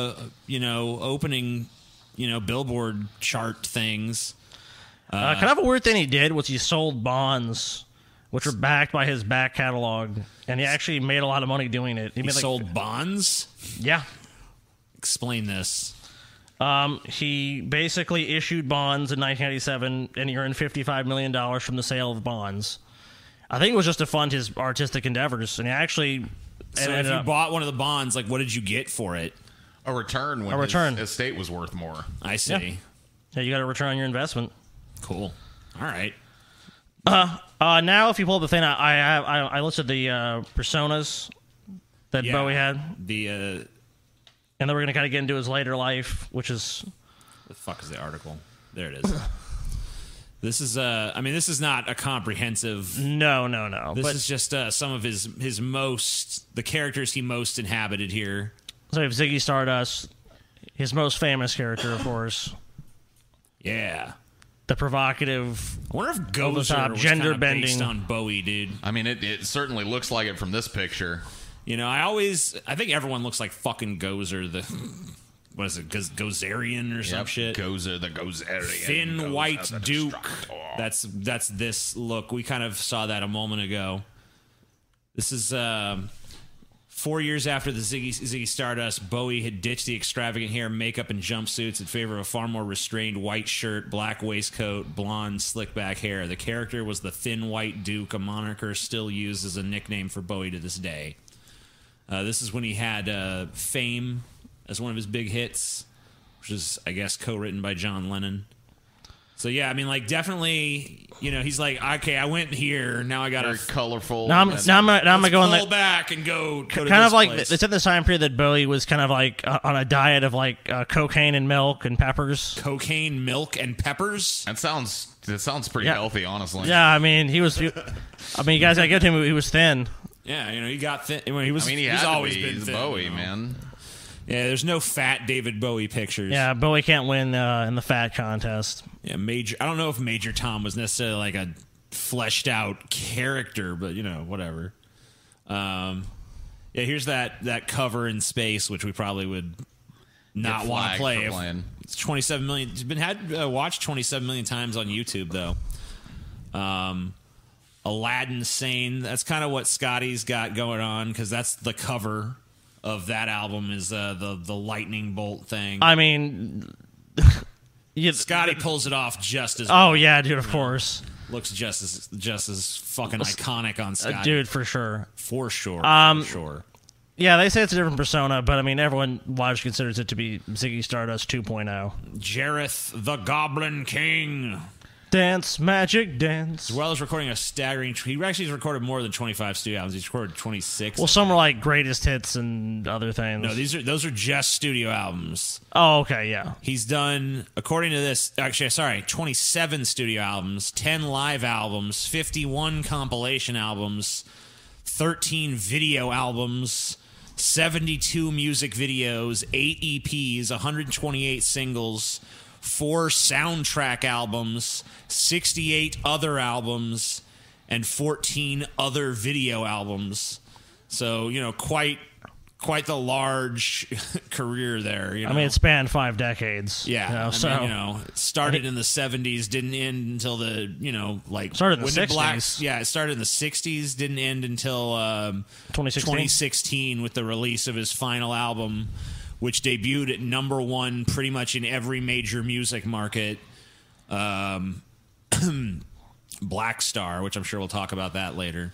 opening, Billboard chart things. Kind of a weird thing he did was he sold bonds, which were backed by his back catalog, and he actually made a lot of money doing it. He sold bonds? Yeah. Explain this. He basically issued bonds in 1997, and he earned $55 million from the sale of bonds. I think it was just to fund his artistic endeavors, and he actually... So if you bought one of the bonds, like, what did you get for it? A return when his estate was worth more. I see. Yeah, you got to return on your investment. Cool. All right. Now, if you pull up the thing, I listed the personas that Bowie had. And then we're going to kind of get into his later life, which is... The fuck is the article? There it is. This is, this is not a comprehensive... No. This is just some of the characters he most inhabited here. So we have Ziggy Stardust, his most famous character, of course. Yeah. The provocative... I wonder if Gozer was gender kind of bending based on Bowie, dude. I mean, it certainly looks like it from this picture. You know, I think everyone looks like fucking Gozer, what is it, Gozerian or some shit? Gozer, the Gozerian. Thin Gozer, white the Duke. Destructor. That's this look. We kind of saw that a moment ago. This is 4 years after the Ziggy Stardust, Bowie had ditched the extravagant hair, makeup, and jumpsuits in favor of a far more restrained white shirt, black waistcoat, blonde, slick-back hair. The character was the Thin White Duke, a moniker still used as a nickname for Bowie to this day. This is when he had Fame as one of his big hits, which is, I guess, co-written by John Lennon. So, yeah, I mean, like, definitely, he's like, okay, I went here, now I got very colorful. Now I'm gonna go pull back and go to kind this of like place. it's at the time period that Bowie was kind of like on a diet of like cocaine and milk and peppers. Cocaine, milk, and peppers? That sounds pretty healthy, honestly. Yeah, I mean, you guys gotta give him, he was thin. Yeah, he got thin. He's always been thin. Bowie, man. Yeah, there's no fat David Bowie pictures. Yeah, Bowie can't win in the fat contest. Yeah, I don't know if Major Tom was necessarily like a fleshed out character, but whatever. Yeah, here's that cover in space, which we probably would not want to play. It's 27 million. It's been watched 27 million times on YouTube though. Aladdin Sane. That's kind of what Scotty's got going on because that's the cover of that album is the lightning bolt thing. I mean, Scotty pulls it off just as well. Oh yeah, dude, of course. Looks just as fucking iconic on Scotty. Dude, for sure. For sure. Yeah, they say it's a different persona, but I mean, everyone largely considers it to be Ziggy Stardust 2.0. Jareth the Goblin King. Dance, magic dance. As well as recording a staggering... He actually has recorded more than 25 studio albums. He's recorded 26. Well, some are like greatest hits and other things. No, those are just studio albums. Oh, okay, yeah. He's done, according to this, actually, sorry, 27 studio albums, 10 live albums, 51 compilation albums, 13 video albums, 72 music videos, 8 EPs, 128 singles, 4 soundtrack albums, 68 other albums, and 14 other video albums. So, quite the large career there. I mean, it spanned 5 decades. Yeah. It started in the 70s, didn't end until the, started in the 60s. It started in the 60s, didn't end until 2016 with the release of his final album, which debuted at number 1 pretty much in every major music market. Black Star, which I'm sure we'll talk about that later.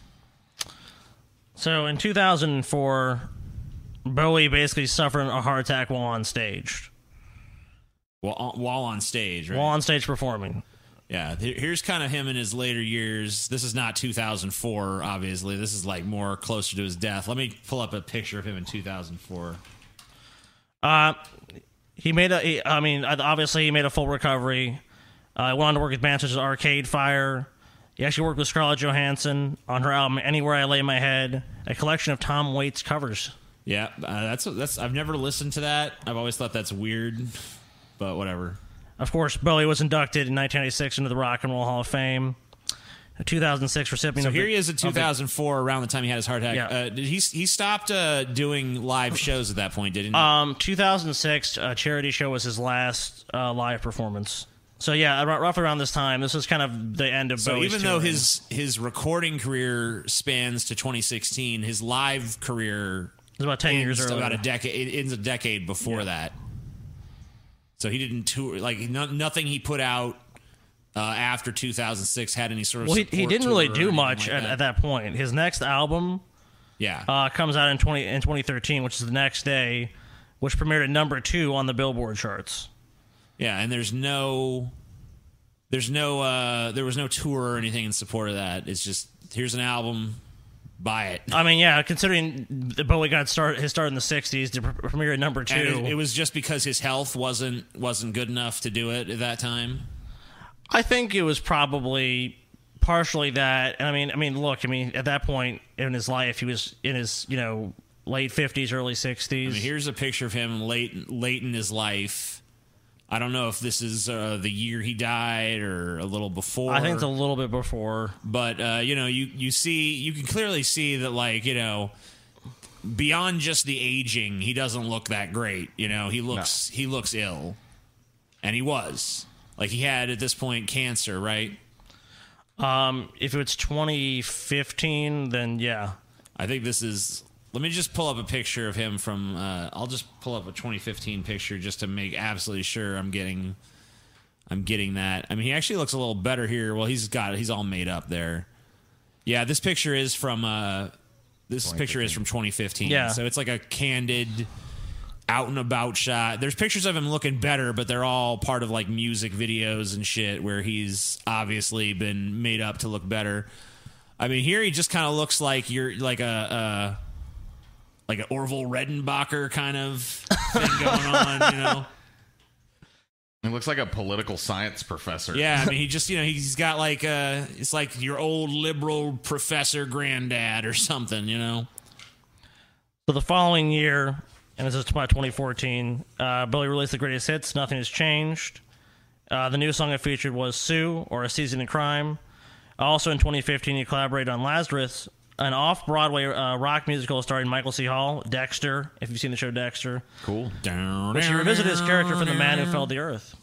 So in 2004, Bowie basically suffered a heart attack while on stage. While on stage, right? While on stage performing. Yeah, here's kind of him in his later years. This is not 2004, obviously. This is like more closer to his death. Let me pull up a picture of him in 2004. Obviously he made a full recovery. He went on to work with bands such as Arcade Fire. He actually worked with Scarlett Johansson on her album Anywhere I Lay My Head, a collection of Tom Waits covers. Yeah, that's I've never listened to that. I've always thought that's weird, but whatever. Of course, Bowie was inducted in 1996 into the Rock and Roll Hall of Fame. A 2006 recipient. So here he is in 2004, around the time he had his heart attack. Yeah. He stopped doing live shows at that point, didn't he? 2006, a charity show was his last live performance. So yeah, roughly around this time, this was kind of the end of Bowie's So even though touring. his recording career spans to 2016, his live career was about 10 years earlier. About a decade. It ends a decade before that. So he didn't tour, nothing he put out after 2006 had any sort of. Well, he didn't really do much like at that point. His next album, comes out in 2013, which is the next day, which premiered at number 2 on the Billboard charts. Yeah, and there was no tour or anything in support of that. It's just, here's an album, buy it. I mean, yeah, considering that Bowie got his start in the 60s to premiere at number 2. And it was just because his health wasn't good enough to do it at that time. I think it was probably partially that. And I mean, look, at that point in his life, he was in his, late 50s, early 60s. I mean, here's a picture of him late in his life. I don't know if this is the year he died or a little before. I think it's a little bit before. But you can clearly see that, beyond just the aging, he doesn't look that great. He looks ill, and he was he had at this point cancer, right? If it's 2015, then yeah. I think this is. Let me just pull up a picture of him from. I'll just pull up a 2015 picture just to make absolutely sure I'm getting that. I mean, he actually looks a little better here. Well, he's all made up there. Yeah, this picture is from. This picture is from 2015. Yeah. So it's like a candid, out and about shot. There's pictures of him looking better, but they're all part of music videos and shit where he's obviously been made up to look better. I mean, here he just kind of looks like you're like an Orville Redenbacher kind of thing going on, It looks like a political science professor. Yeah, I mean, he just, he's got it's like your old liberal professor granddad or something, So the following year, and this is about 2014, Bowie released the greatest hits, Nothing Has Changed. The new song it featured was Sue, or A Season in Crime. Also in 2015, he collaborated on Lazarus, an off-Broadway rock musical starring Michael C. Hall, Dexter, if you've seen the show Dexter. Cool. Which he revisited his character from The Man Who Fell to the Earth.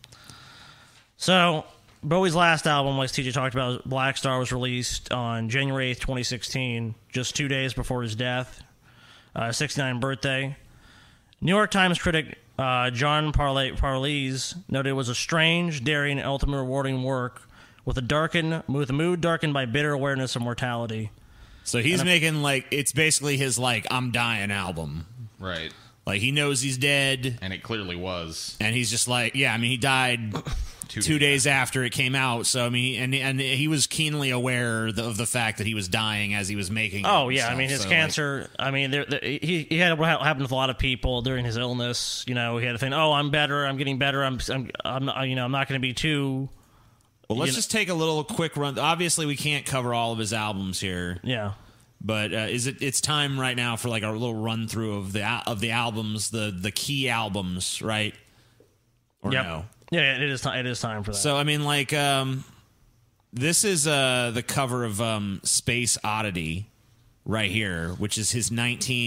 So, Bowie's last album, like TJ talked about, Black Star, was released on January 8th, 2016, just 2 days before his death, 69th birthday. New York Times critic John Parlez noted it was a strange, daring, and ultimately rewarding work with a mood darkened by bitter awareness of mortality. So he's making it's basically his I'm dying album. Right. He knows he's dead. And it clearly was. And he's just he died 2 days after it came out. So I mean, and he was keenly aware of the fact that he was dying as he was making it. Oh yeah, stuff. I mean his So, cancer. I mean, he had what happened with a lot of people during his illness. You know, he had to think, "Oh, I'm better. I'm getting better. I'm not, you know, I'm not going to be too." Well, let's just take a little quick run. Obviously, we can't cover all of his albums here. Yeah. But it's time right now for like a little run through of the albums, the key albums, right? Or Yep. no? Yeah, it is. It is time for that. So I mean, like, this is the cover of Space Oddity right here, which is his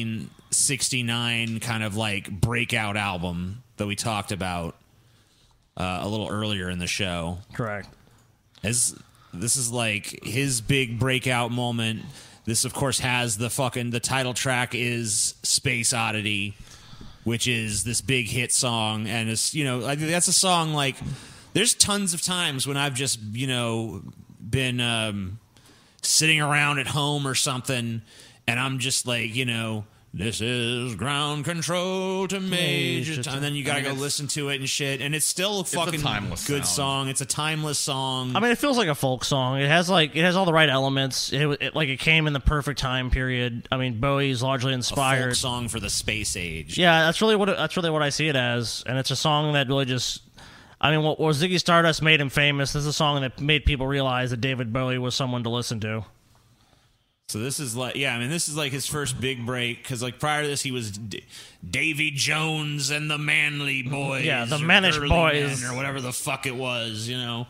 1969 kind of like breakout album that we talked about a little earlier in the show. Correct. This is like his big breakout moment. This, of course, has the title track is Space Oddity, which is this big hit song. And it's, you know, that's a song like there's tons of times when I've just, you know, been sitting around at home or something and I'm just like, you know, this is ground control to Major Tom. And then you gotta go listen to it and shit. And it's still a fucking timeless good sound. song. It's a timeless song. I mean, it feels like a folk song. It has all the right elements. It came in the perfect time period. I mean, Bowie's largely a inspired. folk song for the space age. Yeah, that's really what I see it as, and it's a song that really just. I mean, what Ziggy Stardust made him famous. This is a song that made people realize that David Bowie was someone to listen to. So this is like, yeah, I mean, this is like his first big break because, like, prior to this, he was Davy Jones and the Manly Boys, Yeah, the or Mannish Burly Boys. Men or whatever the fuck it was, you know.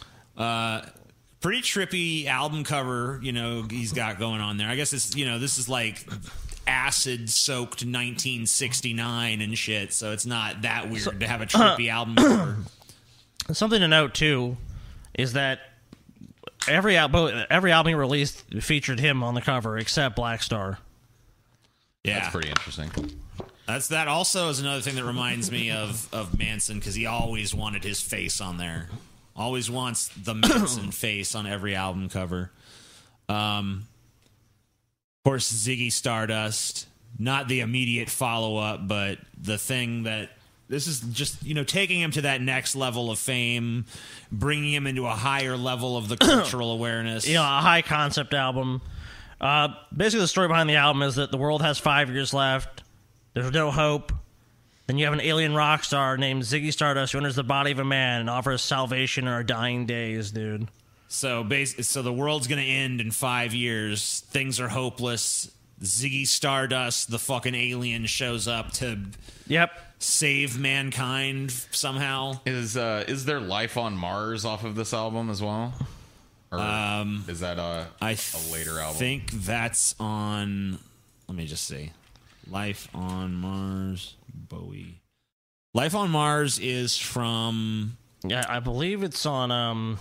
Pretty trippy album cover, you know, he's got going on there. I guess it's, you know, this is like acid-soaked 1969 and shit, so it's not that weird to have a trippy album cover. Something to note too is that every album he released featured him on the cover except Black Star. Yeah, That's pretty interesting. That also is another thing that reminds me of Manson because he always wanted his face on there. Always wants the Manson face on every album cover. Of course, Ziggy Stardust, not the immediate follow-up, but the thing that this is just, you know, taking him to that next level of fame, bringing him into a higher level of the cultural awareness. You know, a high concept album. Basically, the story behind the album is that the world has 5 years left. There's no hope. Then you have an alien rock star named Ziggy Stardust who enters the body of a man and offers salvation in our dying days, dude. So the world's going to end in 5 years. Things are hopeless. Ziggy Stardust, the fucking alien, shows up to save mankind somehow. Is there life on Mars off of this album as well? Or is that a later album? I think that's on. Let me just see. Life on Mars, Bowie. Life on Mars is from. Yeah, I believe it's on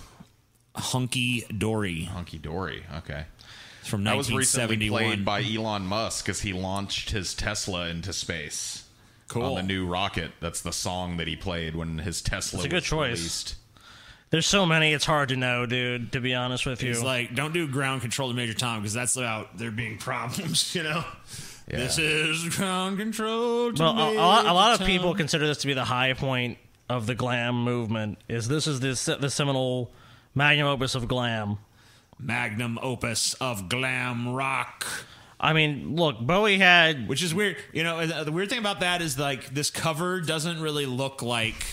Hunky Dory. Hunky Dory. Okay. It's from That was recently 1971. played by Elon Musk as he launched his Tesla into space. Cool. On the new rocket. That's the song that he played when his Tesla It's a good was choice. released. There's so many, it's hard to know, dude, to be honest with you. He's like, don't do ground control to Major Tom because that's about there being problems, you know? Yeah. This is ground control to Well, Major a lot of people Tom. consider this to be the high point of the glam movement. This is the seminal magnum opus of glam. Magnum opus of glam rock. I mean, look, Bowie had... Which is weird. You know, the weird thing about that is, like, this cover doesn't really look like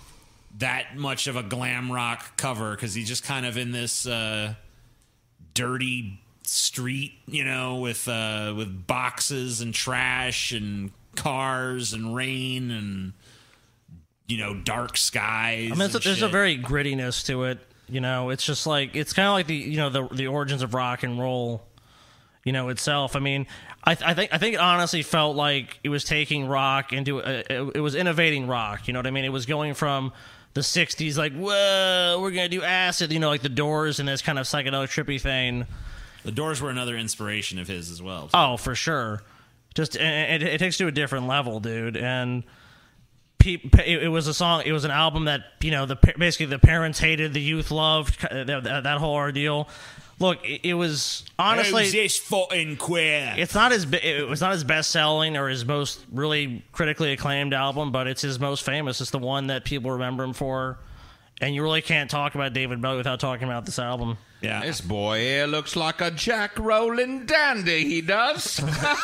that much of a glam rock cover because he's just kind of in this dirty street, you know, with boxes and trash and cars and rain and, you know, dark skies. I mean, there's a shit. very grittiness to it. You know, it's just like, it's kind of like the origins of rock and roll, you know, itself. I mean, I think it honestly felt like it was taking rock into it was innovating rock. You know what I mean? It was going from the 60s, like, whoa, we're going to do acid, you know, like the Doors and this kind of psychedelic trippy thing. The Doors were another inspiration of his as well. Oh, for sure. Just it takes to a different level, dude. And it was a song. It was an album that, you know, basically the parents hated, the youth loved that whole ordeal. Look, it was honestly. Who's this fucking queer? It was not his best selling or his most really critically acclaimed album, but it's his most famous. It's the one that people remember him for. And you really can't talk about David Bowie without talking about this album. Yeah. This boy here looks like a Jack Rowling dandy, he does.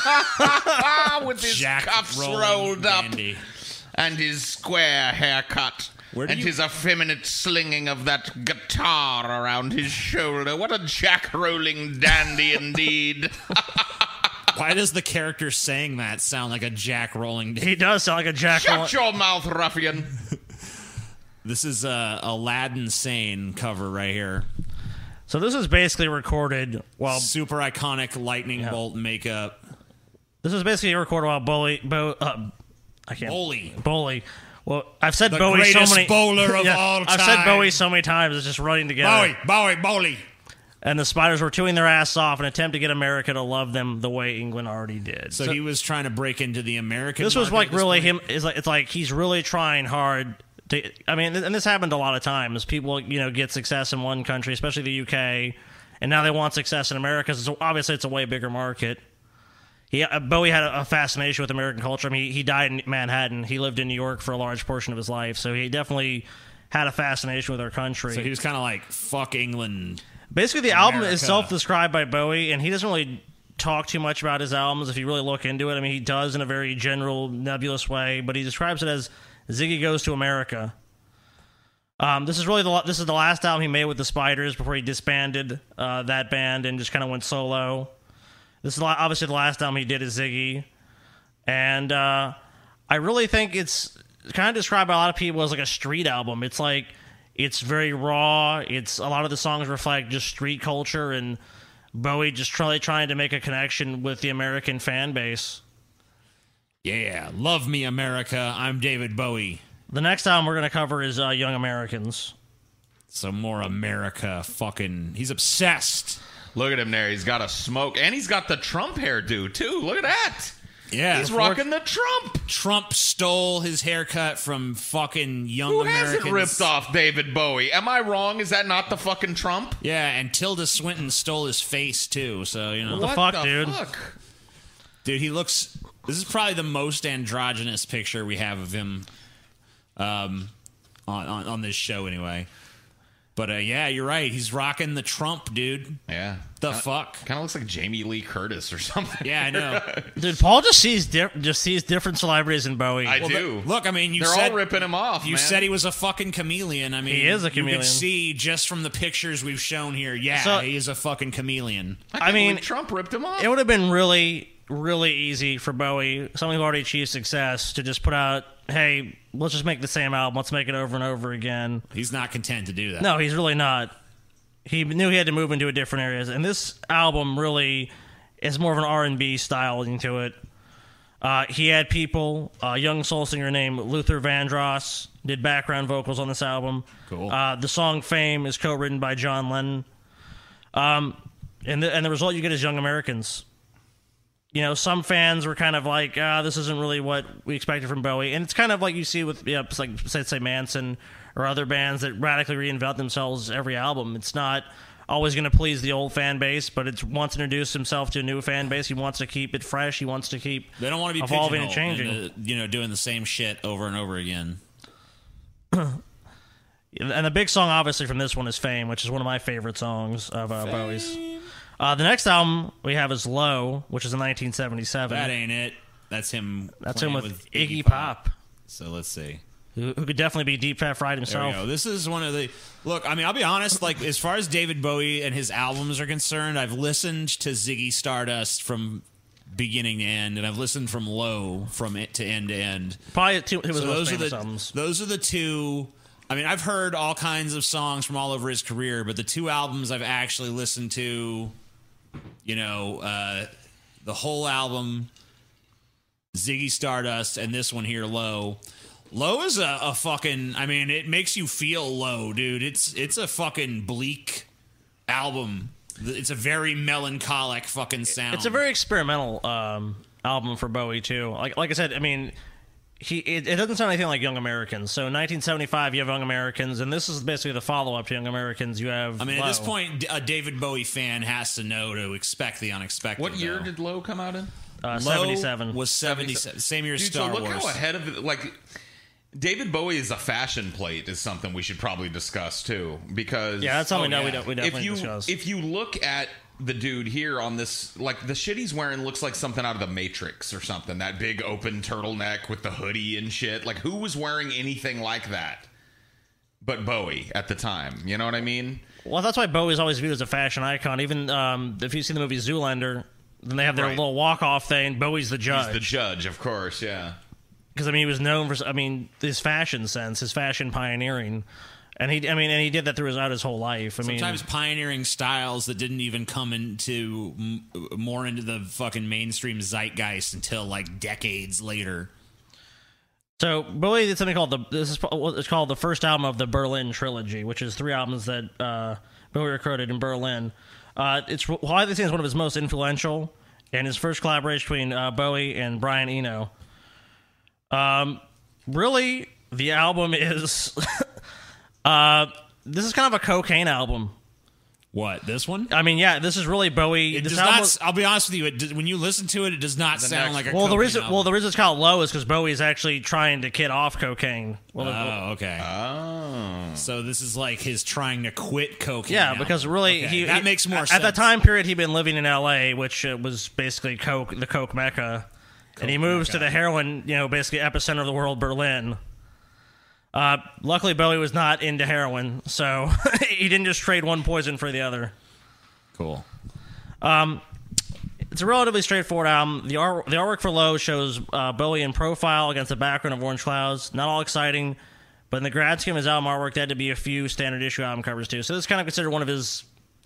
With his Jack cuffs Rowling rolled dandy. up and his square haircut. Where do And you- his effeminate slinging of that guitar around his shoulder. What a Jack Rowling dandy indeed. Why does the character saying that sound like a Jack Rowling? He does sound like a Jack Shut Rowling. your mouth, ruffian. This is a Aladdin Sane cover right here. So this is basically recorded while Super iconic lightning bolt makeup. this is basically recorded while Bowie. I can't. Bowie. Well, I've said The Bowie so greatest many. bowler of all I've said time. Bowie so many times. It's just running together. Bowie. And the Spiders were chewing their ass off in an attempt to get America to love them the way England already did. So he was trying to break into the American This was market like at this really point? him. It's like he's really trying hard. I mean, and this happened a lot of times. People, get success in one country, especially the UK, and now they want success in America. So obviously, it's a way bigger market. Bowie had a fascination with American culture. I mean, he died in Manhattan. He lived in New York for a large portion of his life, so he definitely had a fascination with our country. So he was kind of like, fuck England. Basically, the album is America. self-described by Bowie, and he doesn't really talk too much about his albums if you really look into it. I mean, he does in a very general, nebulous way, but he describes it as Ziggy Goes to America. This is the last album he made with the Spiders before he disbanded that band and just kind of went solo. This is obviously the last album he did as Ziggy, and I really think it's kind of described by a lot of people as like a street album. It's like it's very raw. It's a lot of the songs reflect just street culture and Bowie just really trying to make a connection with the American fan base. Yeah, love me, America. I'm David Bowie. The next album we're going to cover is Young Americans. Some more America fucking... He's obsessed. Look at him there. He's got a smoke. And he's got the Trump hairdo, too. Look at that. Yeah. He's rocking the Trump. Trump stole his haircut from fucking Young Who Americans. hasn't ripped off David Bowie? Am I wrong? Is that not the fucking Trump? Yeah, and Tilda Swinton stole his face, too, so, What the fuck, dude? Dude, he looks... This is probably the most androgynous picture we have of him on this show, anyway. But, yeah, you're right. He's rocking the Trump, dude. Yeah. Fuck? Kind of looks like Jamie Lee Curtis or something. Yeah, I know. Dude, Paul just sees different celebrities in Bowie. I do. Look, I mean, They're all ripping him off, You man. said he was a fucking chameleon. I mean, He is a You chameleon. can see just from the pictures we've shown here. Yeah, So- he is a fucking chameleon. I mean, mean, Trump ripped him off. It would have been really, really easy for Bowie, someone who already achieved success, to just put out, hey, let's just make the same album. Let's make it over and over again. He's not content to do that. No, he's really not. He knew he had to move into a different areas, and this album really is more of an R&B style into it. He had people, a young soul singer named Luther Vandross did background vocals on this album. Cool. The song Fame is co-written by John Lennon. And the result you get is Young Americans. Some fans were kind of like, this isn't really what we expected from Bowie. And it's kind of like you see with, like, say Manson or other bands that radically reinvent themselves every album. It's not always going to please the old fan base, but it wants to introduce himself to a new fan base. He wants to keep it fresh. He wants to keep They don't want to be evolving and pigeonholed changing. into, doing the same shit over and over again. And the big song, obviously, from this one is Fame, which is one of my favorite songs of Bowie's. The next album we have is Low, which is in 1977. That ain't it. That's him. That's him playing with Iggy Pop, So let's see. who could definitely be Deep Fat Fried There we himself. go. This is one of the... Look, I mean, I'll be honest, like, as far as David Bowie and his albums are concerned, I've listened to Ziggy Stardust from beginning to end, and I've listened from Low from it to end. Probably his So most those are famous the albums. those are the two. I mean, I've heard all kinds of songs from all over his career, but the two albums I've actually listened to, the whole album, Ziggy Stardust, and this one here, Low. Low is a fucking... I mean, it makes you feel low, dude. It's a fucking bleak album. It's a very melancholic fucking sound. It's a very experimental album for Bowie too. Like I said, I mean, it doesn't sound anything like Young Americans. So in 1975, you have Young Americans, and this is basically the follow-up to Young Americans. You have. I mean, at Low. this point, a David Bowie fan has to know to expect the unexpected. What year though. did Low come out in? Low 77 was 77. Same year as Dude, Star so look Wars. how ahead of it. Like, David Bowie is a fashion plate is something we should probably discuss too, because that's something we definitely discuss. If you look at the dude here on this, like the shit he's wearing looks like something out of the Matrix or something. That big open turtleneck with the hoodie and shit. Like, who was wearing anything like that but Bowie at the time? You know what I mean? Well, that's why Bowie's always viewed as a fashion icon. Even if you see the movie Zoolander, then they have their little walk-off thing. Bowie's the judge. He's the judge, of course, yeah. Because, I mean, he was known for, his fashion sense, his fashion pioneering. And he did that throughout his whole life. Sometimes pioneering styles that didn't even come into more into the fucking mainstream zeitgeist until like decades later. So Bowie did something called it's called the first album of the Berlin trilogy, which is 3 albums that Bowie recorded in Berlin. It's widely seen as one of his most influential, and his first collaboration between Bowie and Brian Eno. Really, the album is. This is kind of a cocaine album. What, this one? I mean, yeah, this is really Bowie. It does not. I'll be honest with you. When you listen to it, it does not sound like a. Well, cocaine the reason it's called Low is because Bowie is actually trying to kid off cocaine. Okay. Oh, so this is like his trying to quit cocaine. Yeah, because really, that makes more sense. At that time period, he'd been living in L.A., which was basically the coke mecca, and he moves to the heroin, basically epicenter of the world, Berlin. Luckily, Bowie was not into heroin, so he didn't just trade one poison for the other. Cool. It's a relatively straightforward album. The artwork for Low shows Bowie in profile against a background of orange clouds. Not all exciting, but in the grand scheme of his album artwork, there had to be a few standard issue album covers too. So this is kind of considered one of his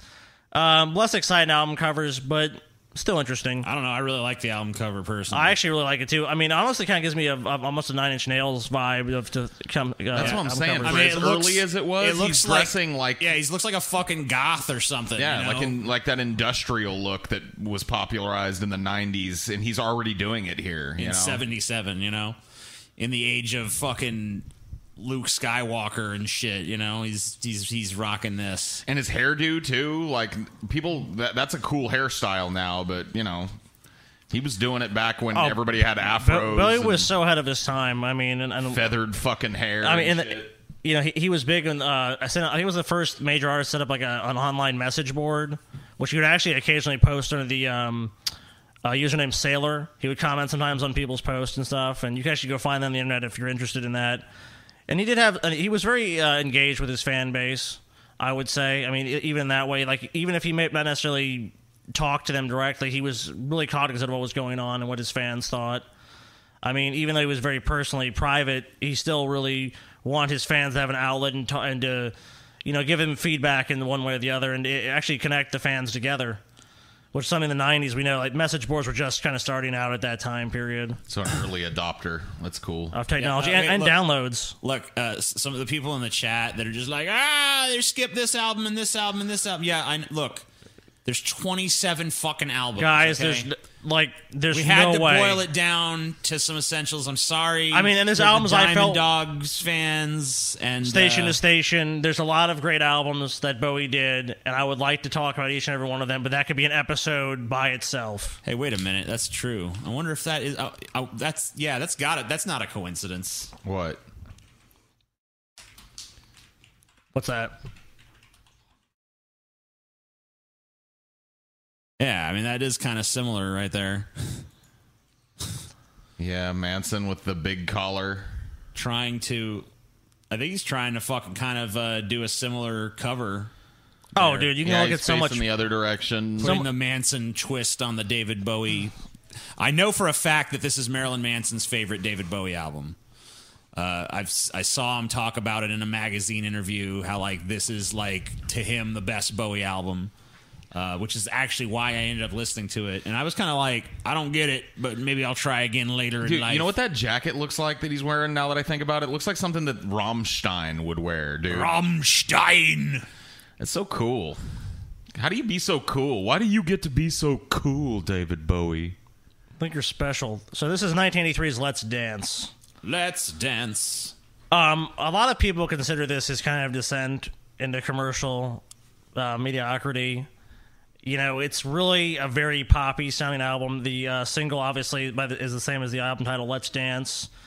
less exciting album covers, but still interesting. I don't know. I really like the album cover personally. I actually really like it too. I mean, honestly, kind of gives me almost a Nine Inch Nails vibe of to come. That's what I'm saying. Covers. I mean, as early as it was, he's dressing like he looks like a fucking goth or something. Yeah, like that industrial look that was popularized in the '90s, and he's already doing it here in '77. In the age of fucking Luke Skywalker and shit, he's rocking this, and his hairdo too. Like people, that's a cool hairstyle now, but he was doing it back when everybody had afros. Bowie was so ahead of his time. I mean, and feathered fucking hair. I mean, he was big on. I think he was the first major artist to set up like an online message board, which you could actually occasionally post under the username Sailor. He would comment sometimes on people's posts and stuff, and you can actually go find that on the internet if you're interested in that. And he was very engaged with his fan base, I would say. I mean, even that way, like, even if he may not necessarily talk to them directly, he was really cognizant of what was going on and what his fans thought. I mean, even though he was very personally private, he still really wanted his fans to have an outlet and to, give him feedback in one way or the other and actually connect the fans together. Which is something in the 90s, we know, like, message boards were just kind of starting out at that time period. So an early adopter. That's cool. Of technology and downloads. Look, some of the people in the chat that are just like, they skip this album and this album and this album. Yeah, look, there's 27 fucking albums. Guys, okay? there's we had no to way. boil it down to some essentials. I'm sorry. I mean, and there's albums Diamond I felt Dogs fans and Station to Station. There's a lot of great albums that Bowie did, and I would like to talk about each and every one of them, but that could be an episode by itself. Hey, wait a minute. That's true. I wonder if that is. That's got it. That's not a coincidence. What? What's that? Yeah, I mean, that is kind of similar right there. Yeah, Manson with the big collar. I think he's trying to fucking kind of do a similar cover. Oh, dude, you can look at so much in the other direction. Putting the Manson twist on the David Bowie. I know for a fact that this is Marilyn Manson's favorite David Bowie album. I saw him talk about it in a magazine interview, how like this is like to him the best Bowie album. Which is actually why I ended up listening to it. And I was kind of like, I don't get it, but maybe I'll try again later in life. You know what that jacket looks like that he's wearing now that I think about it? It looks like something that Rammstein would wear, dude. Rammstein! It's so cool. How do you be so cool? Why do you get to be so cool, David Bowie? I think you're special. So this is 1983's Let's Dance. Let's Dance. A lot of people consider this his kind of descent into commercial mediocrity. It's really a very poppy sounding album. The single, obviously, is the same as the album title, Let's Dance.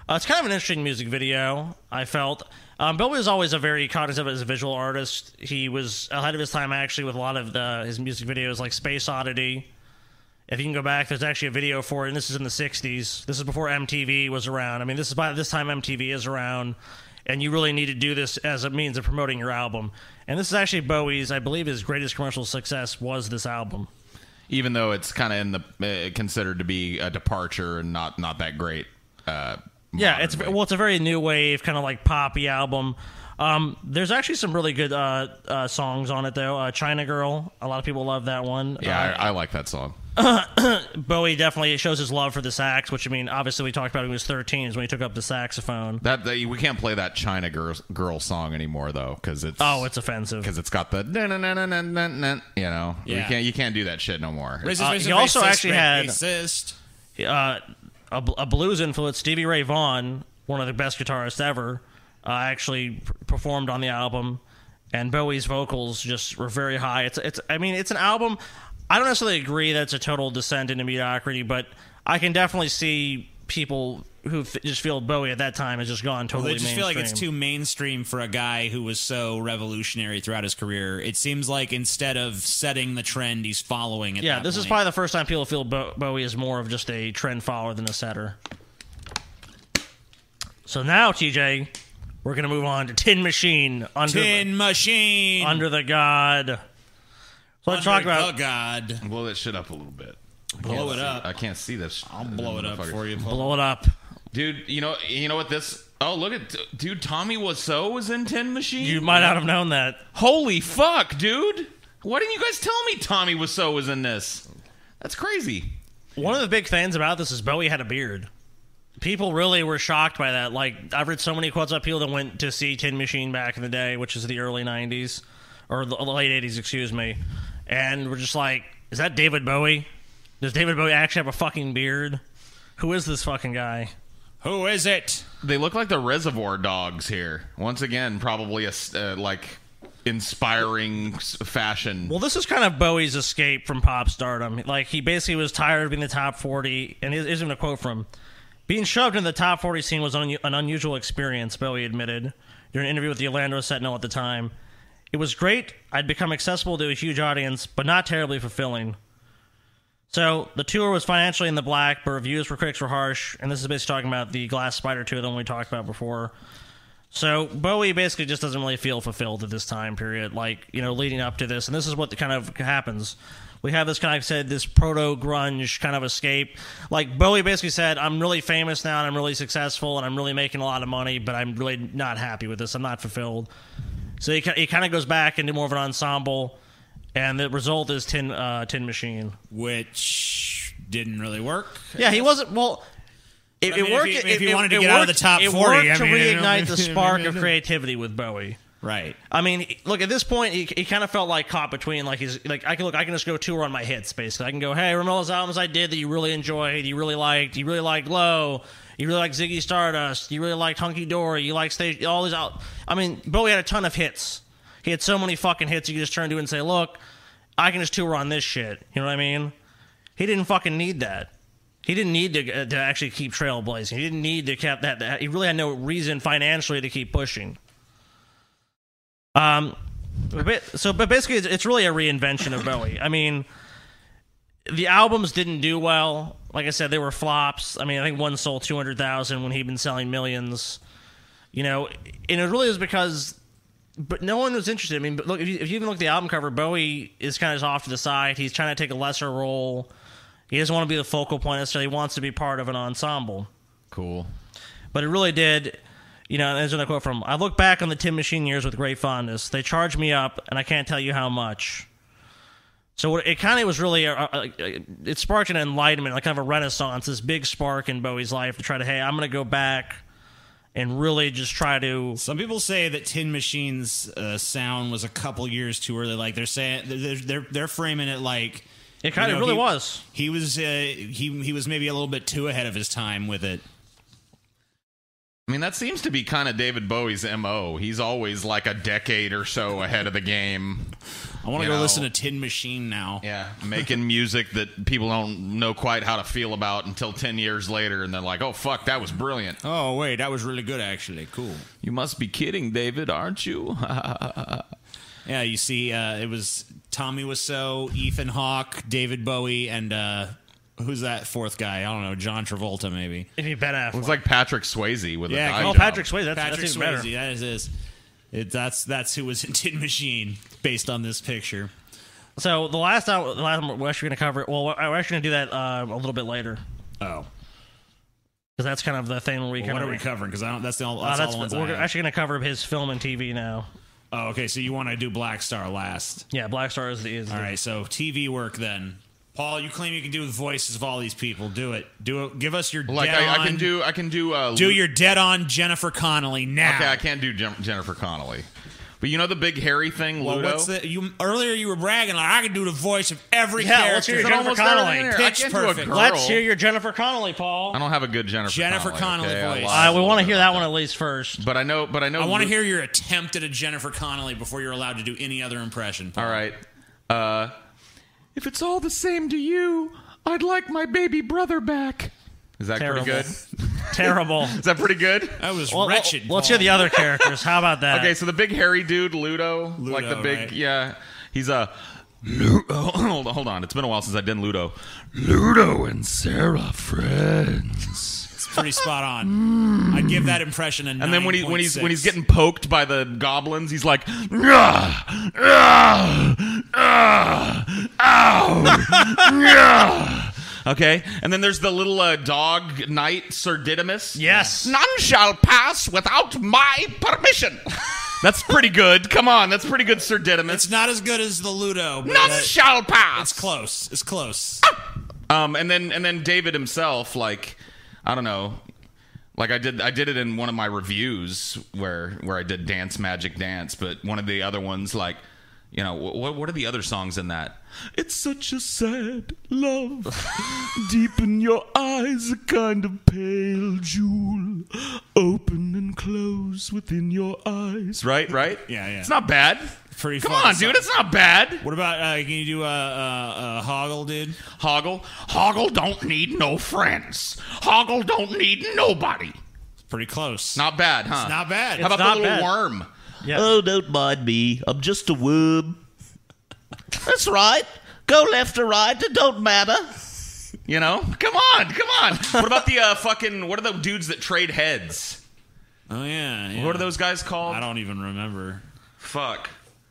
It's kind of an interesting music video, I felt. Bill was always a very cognizant as a visual artist. He was ahead of his time, actually, with a lot of his music videos, like Space Oddity. If you can go back, there's actually a video for it, and this is in the 60s. This is before MTV was around. I mean, this is by this time MTV is around, and you really need to do this as a means of promoting your album. And this is actually Bowie's, I believe his greatest commercial success was this album. Even though it's kind of in the considered to be a departure and not that great. Yeah, it's a very new wave, kind of like poppy album. There's actually some really good songs on it, though. China Girl, a lot of people love that one. Yeah, I like that song. Bowie definitely shows his love for the sax, which, I mean, obviously we talked about when he was 13 is when he took up the saxophone. That we can't play that China Girl song anymore, though, because it's offensive. Because it's got the you know, Yeah. you can't do that shit no more. He also actually had racist. a blues influence. Stevie Ray Vaughan, one of the best guitarists ever, actually performed on the album, and Bowie's vocals just were very high. It's an album. I don't necessarily agree that it's a total descent into mediocrity, but I can definitely see people who just feel Bowie at that time has just gone totally They just mainstream. feel like it's too mainstream for a guy who was so revolutionary throughout his career. It seems like instead of setting the trend, he's following it. Yeah, this is probably the first time people feel Bowie is more of just a trend follower than a setter. So now, TJ, we're going to move on to Tin Machine. Tin Machine! Under the God. So let's talk about... God. Blow that shit up a little bit. Blow it up. I can't see this. I'll blow it up for you. Blow it up. Dude, you know what this... Oh, look at... Dude, Tommy Wiseau was in Tin Machine? You might not have known that. Holy fuck, dude! Why didn't you guys tell me Tommy Wiseau was in this? That's crazy. One of the big things about this is Bowie had a beard. People really were shocked by that. Like, I've read so many quotes about people that went to see Tin Machine back in the day, which is the early 90s. Or the late 80s, excuse me. And we're just like, is that David Bowie? Does David Bowie actually have a fucking beard? Who is this fucking guy? Who is it? They look like the Reservoir Dogs here. Once again, probably a inspiring fashion. Well, this is kind of Bowie's escape from pop stardom. Like, he basically was tired of being the top 40. And here's even a quote from him. Being shoved into the top 40 scene was an unusual experience, Bowie admitted during an interview with the Orlando Sentinel at the time. It was great. I'd become accessible to a huge audience, but not terribly fulfilling. So, the tour was financially in the black, but reviews for critics were harsh, and this is basically talking about the Glass Spider tour that we talked about before. So, Bowie basically just doesn't really feel fulfilled at this time period, like, you know, leading up to this, and this is what kind of happens. We have this kind of, said, this proto-grunge kind of escape. Like, Bowie basically said, I'm really famous now, and I'm really successful, and I'm really making a lot of money, but I'm really not happy with this. I'm not fulfilled. So he kind of goes back into more of an ensemble, and the result is Tin Machine. Which didn't really work. Yeah, he wasn't... Well, it worked... If he wanted to get out of the top 40... It worked to reignite the spark of creativity with Bowie. Right. I mean, look, at this point, he kind of felt like caught between, like, he's like, I can just go tour on my hits, basically. I can go, hey, remember all those albums I did that you really enjoyed, you really liked Low, you really liked Ziggy Stardust, you really liked Hunky Dory, you liked Stage, all these out. I mean, Bowie had a ton of hits. He had so many fucking hits you could just turn to and say, look, I can just tour on this shit. You know what I mean? He didn't fucking need that. He didn't need to actually keep trailblazing. He didn't need to keep that. He really had no reason financially to keep pushing. But basically, it's really a reinvention of Bowie. I mean, the albums didn't do well. Like I said, they were flops. I mean, I think one sold 200,000 when he'd been selling millions. You know, and it really was because, but no one was interested. I mean, but look, if you even look at the album cover, Bowie is kind of off to the side. He's trying to take a lesser role. He doesn't want to be the focal point necessarily. He wants to be part of an ensemble. Cool. But it really did. You know, there's another quote from him. I look back on the Tin Machine years with great fondness. They charged me up, and I can't tell you how much. So it kind of was really, it sparked an enlightenment, like kind of a renaissance, this big spark in Bowie's life to try to, hey, I'm going to go back and really just try to... Some people say that Tin Machine's sound was a couple years too early. Like, they're saying, they're framing it like... It kind of really was. He was maybe a little bit too ahead of his time with it. I mean, that seems to be kind of David Bowie's MO. He's always like a decade or so ahead of the game. I want to go listen to Tin Machine now. Yeah, making music that people don't know quite how to feel about until 10 years later, and they're like, oh, fuck, that was brilliant. Oh, wait, that was really good, actually. Cool. You must be kidding, David, aren't you? Yeah, you see, it was Tommy Wiseau, Ethan Hawke, David Bowie, and who's that fourth guy? I don't know, John Travolta, maybe. Maybe Ben Affleck. Looks like Patrick Swayze with a dye job. Patrick Swayze. That's Patrick even Swayze, better. that's who was in Tin Machine, based on this picture. So the last time we're actually going to cover it. Well, we're actually going to do that a little bit later. Oh. Because that's kind of the thing where we What are we covering? Because that's all the ones we're actually going to cover his film and TV now. Oh, okay, so you want to do Black Star last. Yeah, Black Star is all right, so TV work then. Paul, you claim you can do the voices of all these people. Do it. Give us your like dead on. I can do. Do your dead on Jennifer Connelly now. Okay, I can't do Jennifer Connelly. But you know the big hairy thing, well, Ludo? Earlier you were bragging like I can do the voice of every character. Let's hear your Jennifer Connelly. Pitch perfect. Let's hear your Jennifer Connelly, Paul. I don't have a good Jennifer Connelly okay? voice. We want to hear that one at least first. But I know. I want to hear your attempt at a Jennifer Connelly before you're allowed to do any other impression. Paul. All right. If it's all the same to you, I'd like my baby brother back. Is that Terrible. pretty good? Terrible. Is that pretty good? That was wretched. Let's hear the other characters. How about that? Okay, so the big hairy dude, Ludo, like the big, right. yeah, he's a. Hold on, it's been a while since I did Ludo. Ludo and Sarah friends. It's pretty spot on. I'd give that impression a 9.6. And then when he's getting poked by the goblins, he's like, okay, and then there's the little dog knight, Sir Didymus. Yes. None shall pass without my permission. That's pretty good. Come on, that's pretty good, Sir Didymus. It's not as good as the Ludo. But None shall pass. It's close. It's close. And then David himself, like, I don't know, like I did it in one of my reviews where I did Dance Magic Dance, but one of the other ones, like, you know, what are the other songs in that? It's such a sad love, deep in your eyes, a kind of pale jewel, open and close within your eyes. Right? Yeah. It's not bad. Pretty Come fun on, dude, it's not bad. What about, can you do Hoggle, dude? Hoggle don't need no friends. Hoggle don't need nobody. It's pretty close. Not bad, huh? It's not bad. How about the little worm? Yeah. Oh, don't mind me. I'm just a worm. That's right. Go left or right. It don't matter. You know? Come on. What about the what are the dudes that trade heads? Oh, yeah. What are those guys called? I don't even remember. Fuck.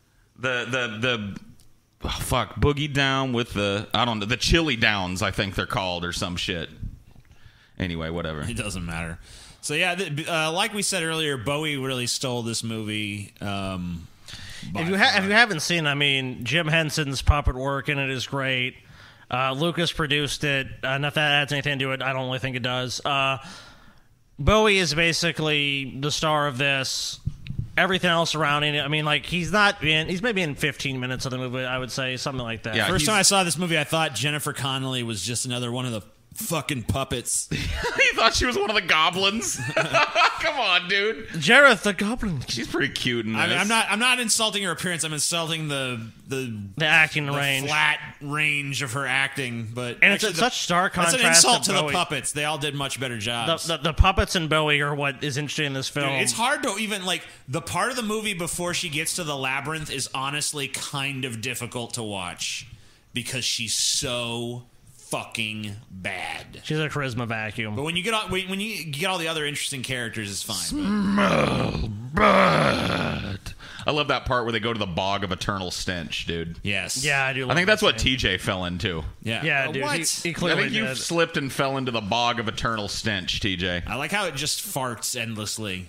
Fuck. Boogie Down with the Chili Downs, I think they're called, or some shit. Anyway, whatever. It doesn't matter. So, yeah, like we said earlier, Bowie really stole this movie. If you haven't seen, I mean, Jim Henson's puppet work in it is great. Lucas produced it. And if that adds anything to it, I don't really think it does. Bowie is basically the star of this. Everything else surrounding it. I mean, like, he's maybe in 15 minutes of the movie, I would say, something like that. Yeah, First time I saw this movie, I thought Jennifer Connelly was just another one of the fucking puppets. You thought she was one of the goblins? Come on, dude. Jareth the Goblin. She's pretty cute in this. I mean, I'm not insulting her appearance. I'm insulting the acting range, flat range of her acting. But and it's such stark contrast. That's an insult to Bowie. the puppets. They all did much better jobs. The puppets and Bowie are what is interesting in this film. Dude, it's hard to even like the part of the movie before she gets to the labyrinth is honestly kind of difficult to watch because she's so fucking bad. She's a charisma vacuum. But when you get all the other interesting characters, it's fine. Smell bad. I love that part where they go to the bog of eternal stench, dude. Yes. Yeah, I do. I think that's what TJ fell into. Yeah. Yeah, dude. What? He I clearly think you did. slipped and fell into the bog of eternal stench, TJ. I like how it just farts endlessly.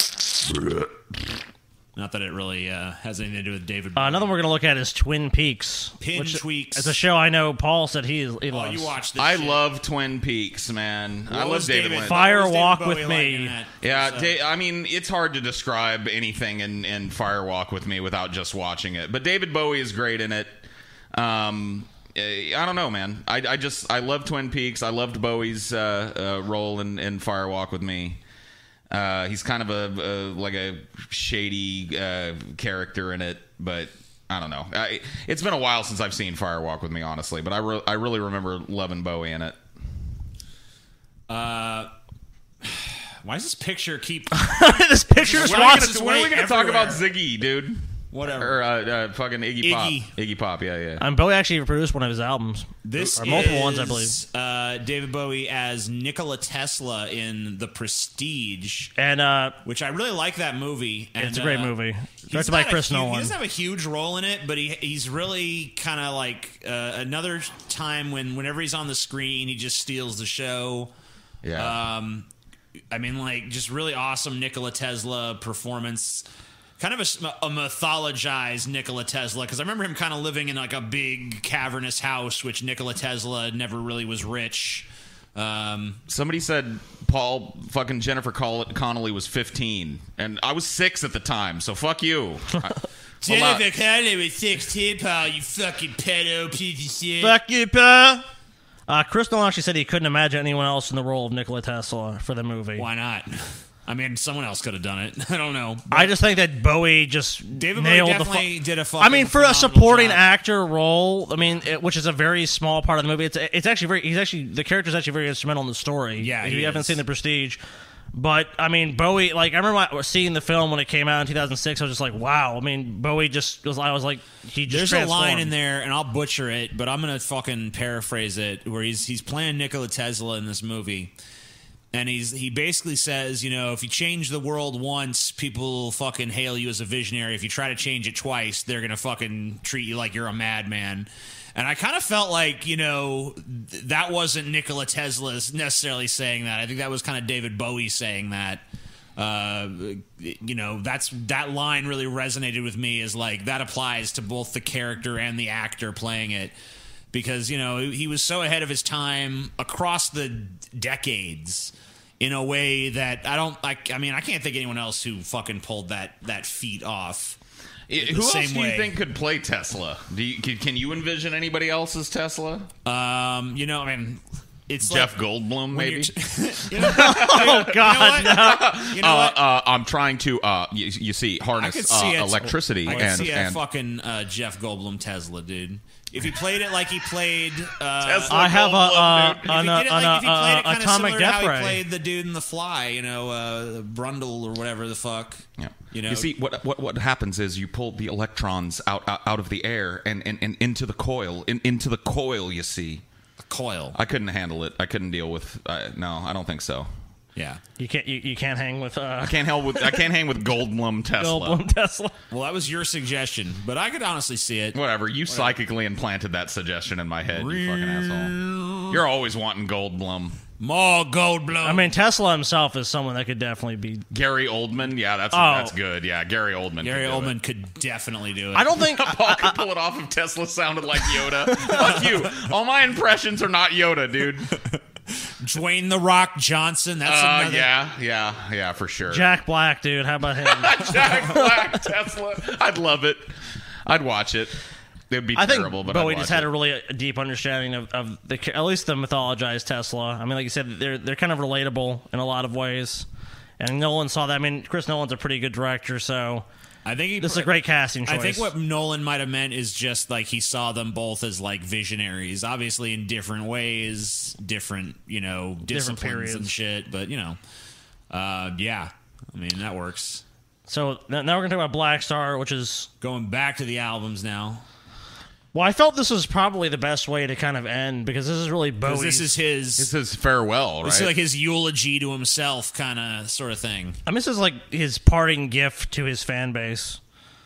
Not that it really has anything to do with David Bowie. Another one we're going to look at is Twin Peaks. Tweaks. It's a show I know Paul said he loves. You watched this I shit. love Twin Peaks, man. I love David Lynch. Fire What was Walk David with Bowie Me. like in that? Yeah, I mean, it's hard to describe anything in Firewalk with Me without just watching it. But David Bowie is great in it. I don't know, man. I love Twin Peaks. I loved Bowie's role in Firewalk with Me. He's kind of like a shady character in it, but I don't know. It's been a while since I've seen Fire Walk with Me, honestly, but I really remember loving Bowie in it. Why does this picture keep... This picture just When wants are we going to talk everywhere. about Ziggy, dude? Whatever. Or fucking Iggy Pop. Iggy. Iggy Pop, yeah. Bowie actually produced one of his albums. This or multiple is, ones, I believe. David Bowie as Nikola Tesla in The Prestige, And which I really like that movie. And, it's a great movie. he's Directed by not a Chris hu- Nolan. He doesn't have a huge role in it, but he's really kind of like another time whenever he's on the screen, he just steals the show. Yeah. I mean, like, just really awesome Nikola Tesla performance. Kind of a mythologized Nikola Tesla, because I remember him kind of living in like a big cavernous house, which Nikola Tesla never really was rich. Somebody said fucking Jennifer Connelly was 15, and I was 6 at the time, so fuck you. Jennifer Connelly was 16, Paul, you fucking pedo piece of shit. Fuck you, pa. Chris Nolan actually said he couldn't imagine anyone else in the role of Nikola Tesla for the movie. Why not? I mean, someone else could have done it. I don't know. I just think that Bowie just David Bowie nailed definitely did a fucking I mean, for a phenomenal supporting job. actor role, I mean, which is a very small part of the movie. It's actually the character's actually very instrumental in the story. Yeah, if he you haven't is. seen The Prestige. But I mean, Bowie. Like I remember seeing the film when it came out in 2006. I was just like, wow. I mean, Bowie just was. I was like, he just. There's a line transformed. in there, and I'll butcher it, but I'm gonna fucking paraphrase it, where he's playing Nikola Tesla in this movie, and he basically says, you know, if you change the world once, people will fucking hail you as a visionary. If you try to change it twice, they're gonna fucking treat you like you're a madman. And I kind of felt like, you know, that wasn't Nikola Tesla necessarily saying that. I think that was kind of David Bowie saying that. You know, that line really resonated with me as like that applies to both the character and the actor playing it, because, you know, he was so ahead of his time across the decades in a way that I mean, I can't think of anyone else who fucking pulled that feat off. Who else same do you way. think could play Tesla? Can you envision anybody else as Tesla? You know, I mean, it's Jeff like Goldblum, when maybe? you know, Oh God, no. you know what? I'm trying to, you see, I harness could see it. electricity. I could and see a and fucking Jeff Goldblum Tesla, dude. If he played it like he played, Tesla I have Goldblum, dude. if he did it like if he played it kind of atomic similar to death how he ray. played the dude in The Fly, you know, Brundle or whatever the fuck. Yeah. You know, You see, what happens is you pull the electrons out of the air and into the coil. Into the coil, you see. coil. I couldn't handle it. I couldn't deal with. No, I don't think so. Yeah. You can't hang with I can't hang with Goldblum Tesla. Goldblum Tesla. Well, that was your suggestion, but I could honestly see it. Whatever. You psychically implanted that suggestion in my head, you fucking asshole. You're always wanting Goldblum. More Goldblum. I mean, Tesla himself is someone that could definitely be. Gary Oldman. Yeah, that's good. Yeah, Gary Oldman. Gary could do Oldman it. could definitely do it. I don't think. Paul could pull it off if Tesla sounded like Yoda. Fuck you. All my impressions are not Yoda, dude. Dwayne the Rock Johnson. That's another. Yeah, for sure. Jack Black, dude. How about him? Jack Black Tesla. I'd love it. I'd watch it. It'd be I think terrible, but Bowie I'd just watch had it. a really deep understanding of at least the mythologized Tesla. I mean, like you said, they're kind of relatable in a lot of ways, and Nolan saw that. I mean, Chris Nolan's a pretty good director, so I think this is a great casting choice. I think what Nolan might have meant is just like he saw them both as like visionaries, obviously in different ways, different, you know, disciplines periods. and shit. But you know, yeah, I mean that works. So now we're gonna talk about Black Star, which is. Going back to the albums now, Well, I felt this was probably the best way to kind of end because this is really 'cause Bowie's. this is his. This is farewell, right? This is like his eulogy to himself, kind of sort of thing. I mean, this is like his parting gift to his fan base.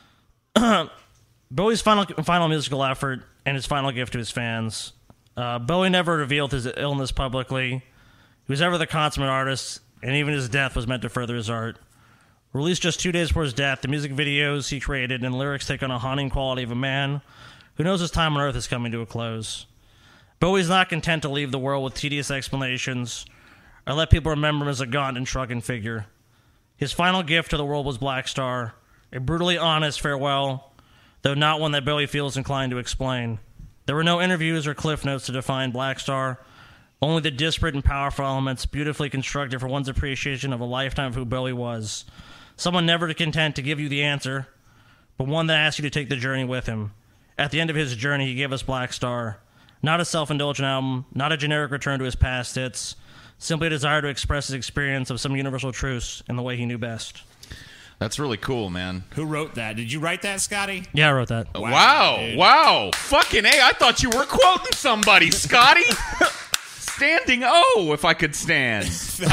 Bowie's final musical effort and his final gift to his fans. Bowie never revealed his illness publicly. He was ever the consummate artist, and even his death was meant to further his art. Released just 2 days before his death, the music videos he created and lyrics take on a haunting quality of a man who knows his time on Earth is coming to a close. Bowie's not content to leave the world with tedious explanations or let people remember him as a gaunt and shrunken figure. His final gift to the world was Black Star, a brutally honest farewell, though not one that Bowie feels inclined to explain. There were no interviews or cliff notes to define Black Star, Only the disparate and powerful elements beautifully constructed for one's appreciation of a lifetime of who Bowie was. Someone never content to give you the answer, but one that asks you to take the journey with him. At the end of his journey, he gave us Black Star. Not a self-indulgent album, not a generic return to his past hits, simply a desire to express his experience of some universal truths in the way he knew best. That's really cool, man. Who wrote that? Did you write that, Scotty? Yeah, I wrote that. Wow. Fucking A, I thought you were quoting somebody, Scotty. Standing O, if I could stand.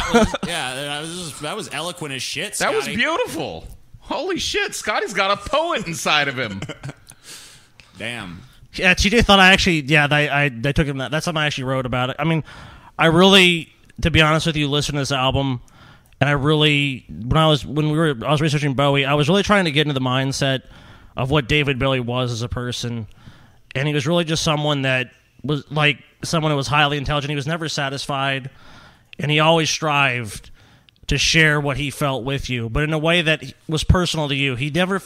That was eloquent as shit, Scotty. That was beautiful. Holy shit, Scotty's got a poet inside of him. Damn. Yeah, TJ thought I actually, they took him that. That's something I actually wrote about it. I mean, I really, to be honest with you, listened to this album, and I was researching Bowie, I was really trying to get into the mindset of what David Bowie was as a person, and he was really just someone that was like someone who was highly intelligent. He was never satisfied, and he always strived to share what he felt with you, but in a way that was personal to you. He never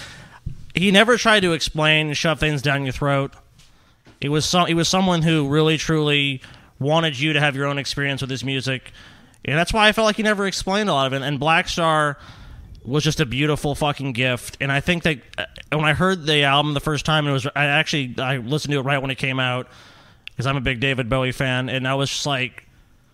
tried to explain and shove things down your throat. He was someone who really, truly wanted you to have your own experience with his music. And that's why I felt like he never explained a lot of it. And Black Star was just a beautiful fucking gift. And I think that when I heard the album the first time, I listened to it right when it came out because I'm a big David Bowie fan. And I was just like,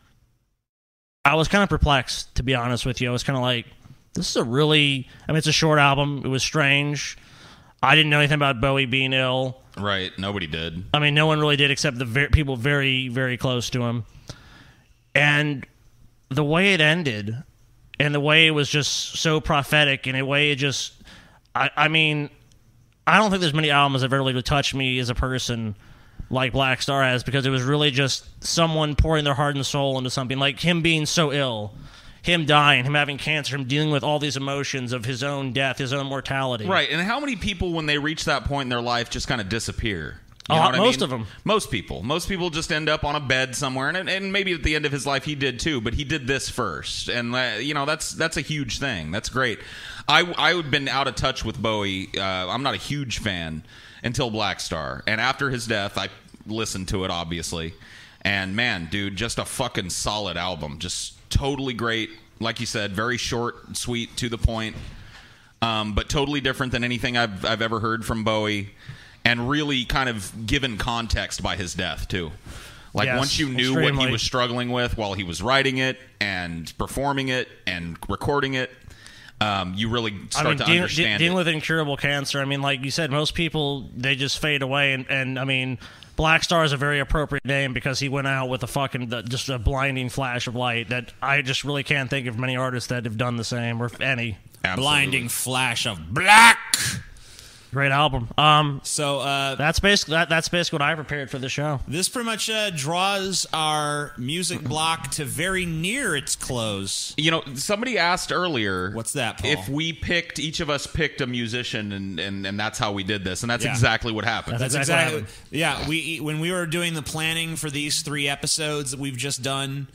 I was kind of perplexed, to be honest with you. I was kind of like, this is it's a short album. It was strange. I didn't know anything about Bowie being ill. Right, nobody did. I mean, no one really did except the people very, very close to him. And the way it ended, and the way it was just so prophetic, and the way it just... I mean, I don't think there's many albums that have ever really touched me as a person like Black Star has, because it was really just someone pouring their heart and soul into something, like him being so ill, him dying, him having cancer, him dealing with all these emotions of his own death, his own mortality. Right, and how many people, when they reach that point in their life, just kind of disappear? You know what I most mean? of them. Most people just end up on a bed somewhere, and maybe at the end of his life he did too, but he did this first, and that's a huge thing. That's great. I've been out of touch with Bowie. I'm not a huge fan until Black Star, and after his death, I listened to it obviously, and man, dude, just a fucking solid album, just totally great. Like you said, very short, sweet, to the point, but totally different than anything I've ever heard from Bowie. And really kind of given context by his death, too. Like, yes, once you knew what he was struggling with while he was writing it and performing it and recording it, you really start to understand dealing it. with incurable cancer, I mean, like you said, most people, they just fade away. And I mean, Black Star is a very appropriate name because he went out with just a blinding flash of light that I just really can't think of many artists that have done the same, or if any. Absolutely. Blinding flash of black. Great album. So that's basically what I prepared for the show. This pretty much draws our music block to very near its close. You know, somebody asked earlier, what's that, Paul? If each of us picked a musician, and that's how we did this, and that's exactly what happened. That's exactly what happened. When we were doing the planning for these 3 episodes that we've just done,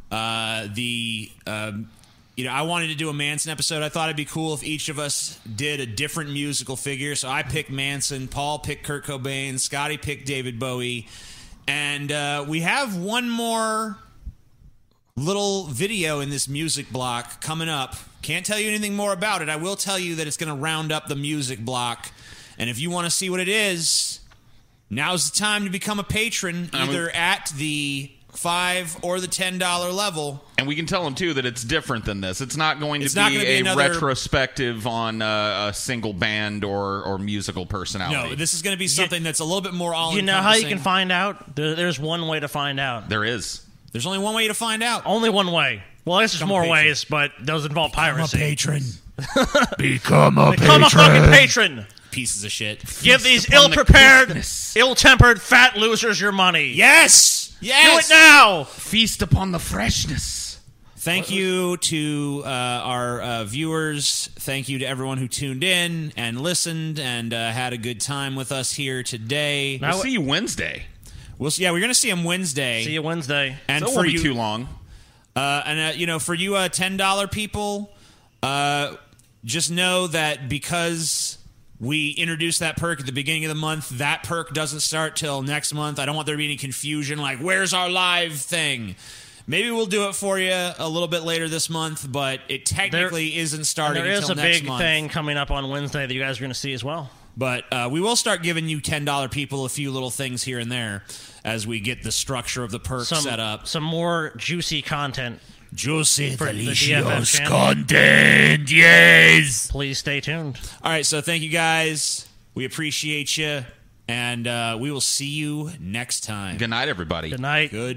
I wanted to do a Manson episode. I thought it'd be cool if each of us did a different musical figure. So I picked Manson, Paul picked Kurt Cobain, Scotty picked David Bowie, and we have one more little video in this music block coming up. Can't tell you anything more about it. I will tell you that it's going to round up the music block, and if you want to see what it is, now's the time to become a patron, either at the $5 or the $10 level. And we can tell them too that it's different than this. It's not going to be another retrospective on a single band or musical personality. No, this is going to be something that's a little bit more all-encompassing. You know how you can find out? There's one way to find out. There is. There's only one way to find out. Only one way. Well, I guess there's more ways, but those involve piracy. Become Become a fucking patron. Pieces of shit. Give these ill-prepared, ill-tempered, fat losers your money. Yes! Yes! Do it now! Feast upon the freshness. Thank you to our viewers. Thank you to everyone who tuned in and listened and had a good time with us here today. We'll see you Wednesday. We're going to see him Wednesday. See you Wednesday. And so it won't be too long. For you $10 people, just know that because We introduced that perk at the beginning of the month. That perk doesn't start till next month. I don't want there to be any confusion, like, where's our live thing? Maybe we'll do it for you a little bit later this month, but it technically isn't starting until next month. There is a big thing coming up on Wednesday that you guys are going to see as well. But we will start giving you $10 people a few little things here and there as we get the structure of the perk set up. Some more juicy content. Juicy, delicious content, yes! Please stay tuned. All right, so thank you guys. We appreciate you, and we will see you next time. Good night, everybody. Good night. Good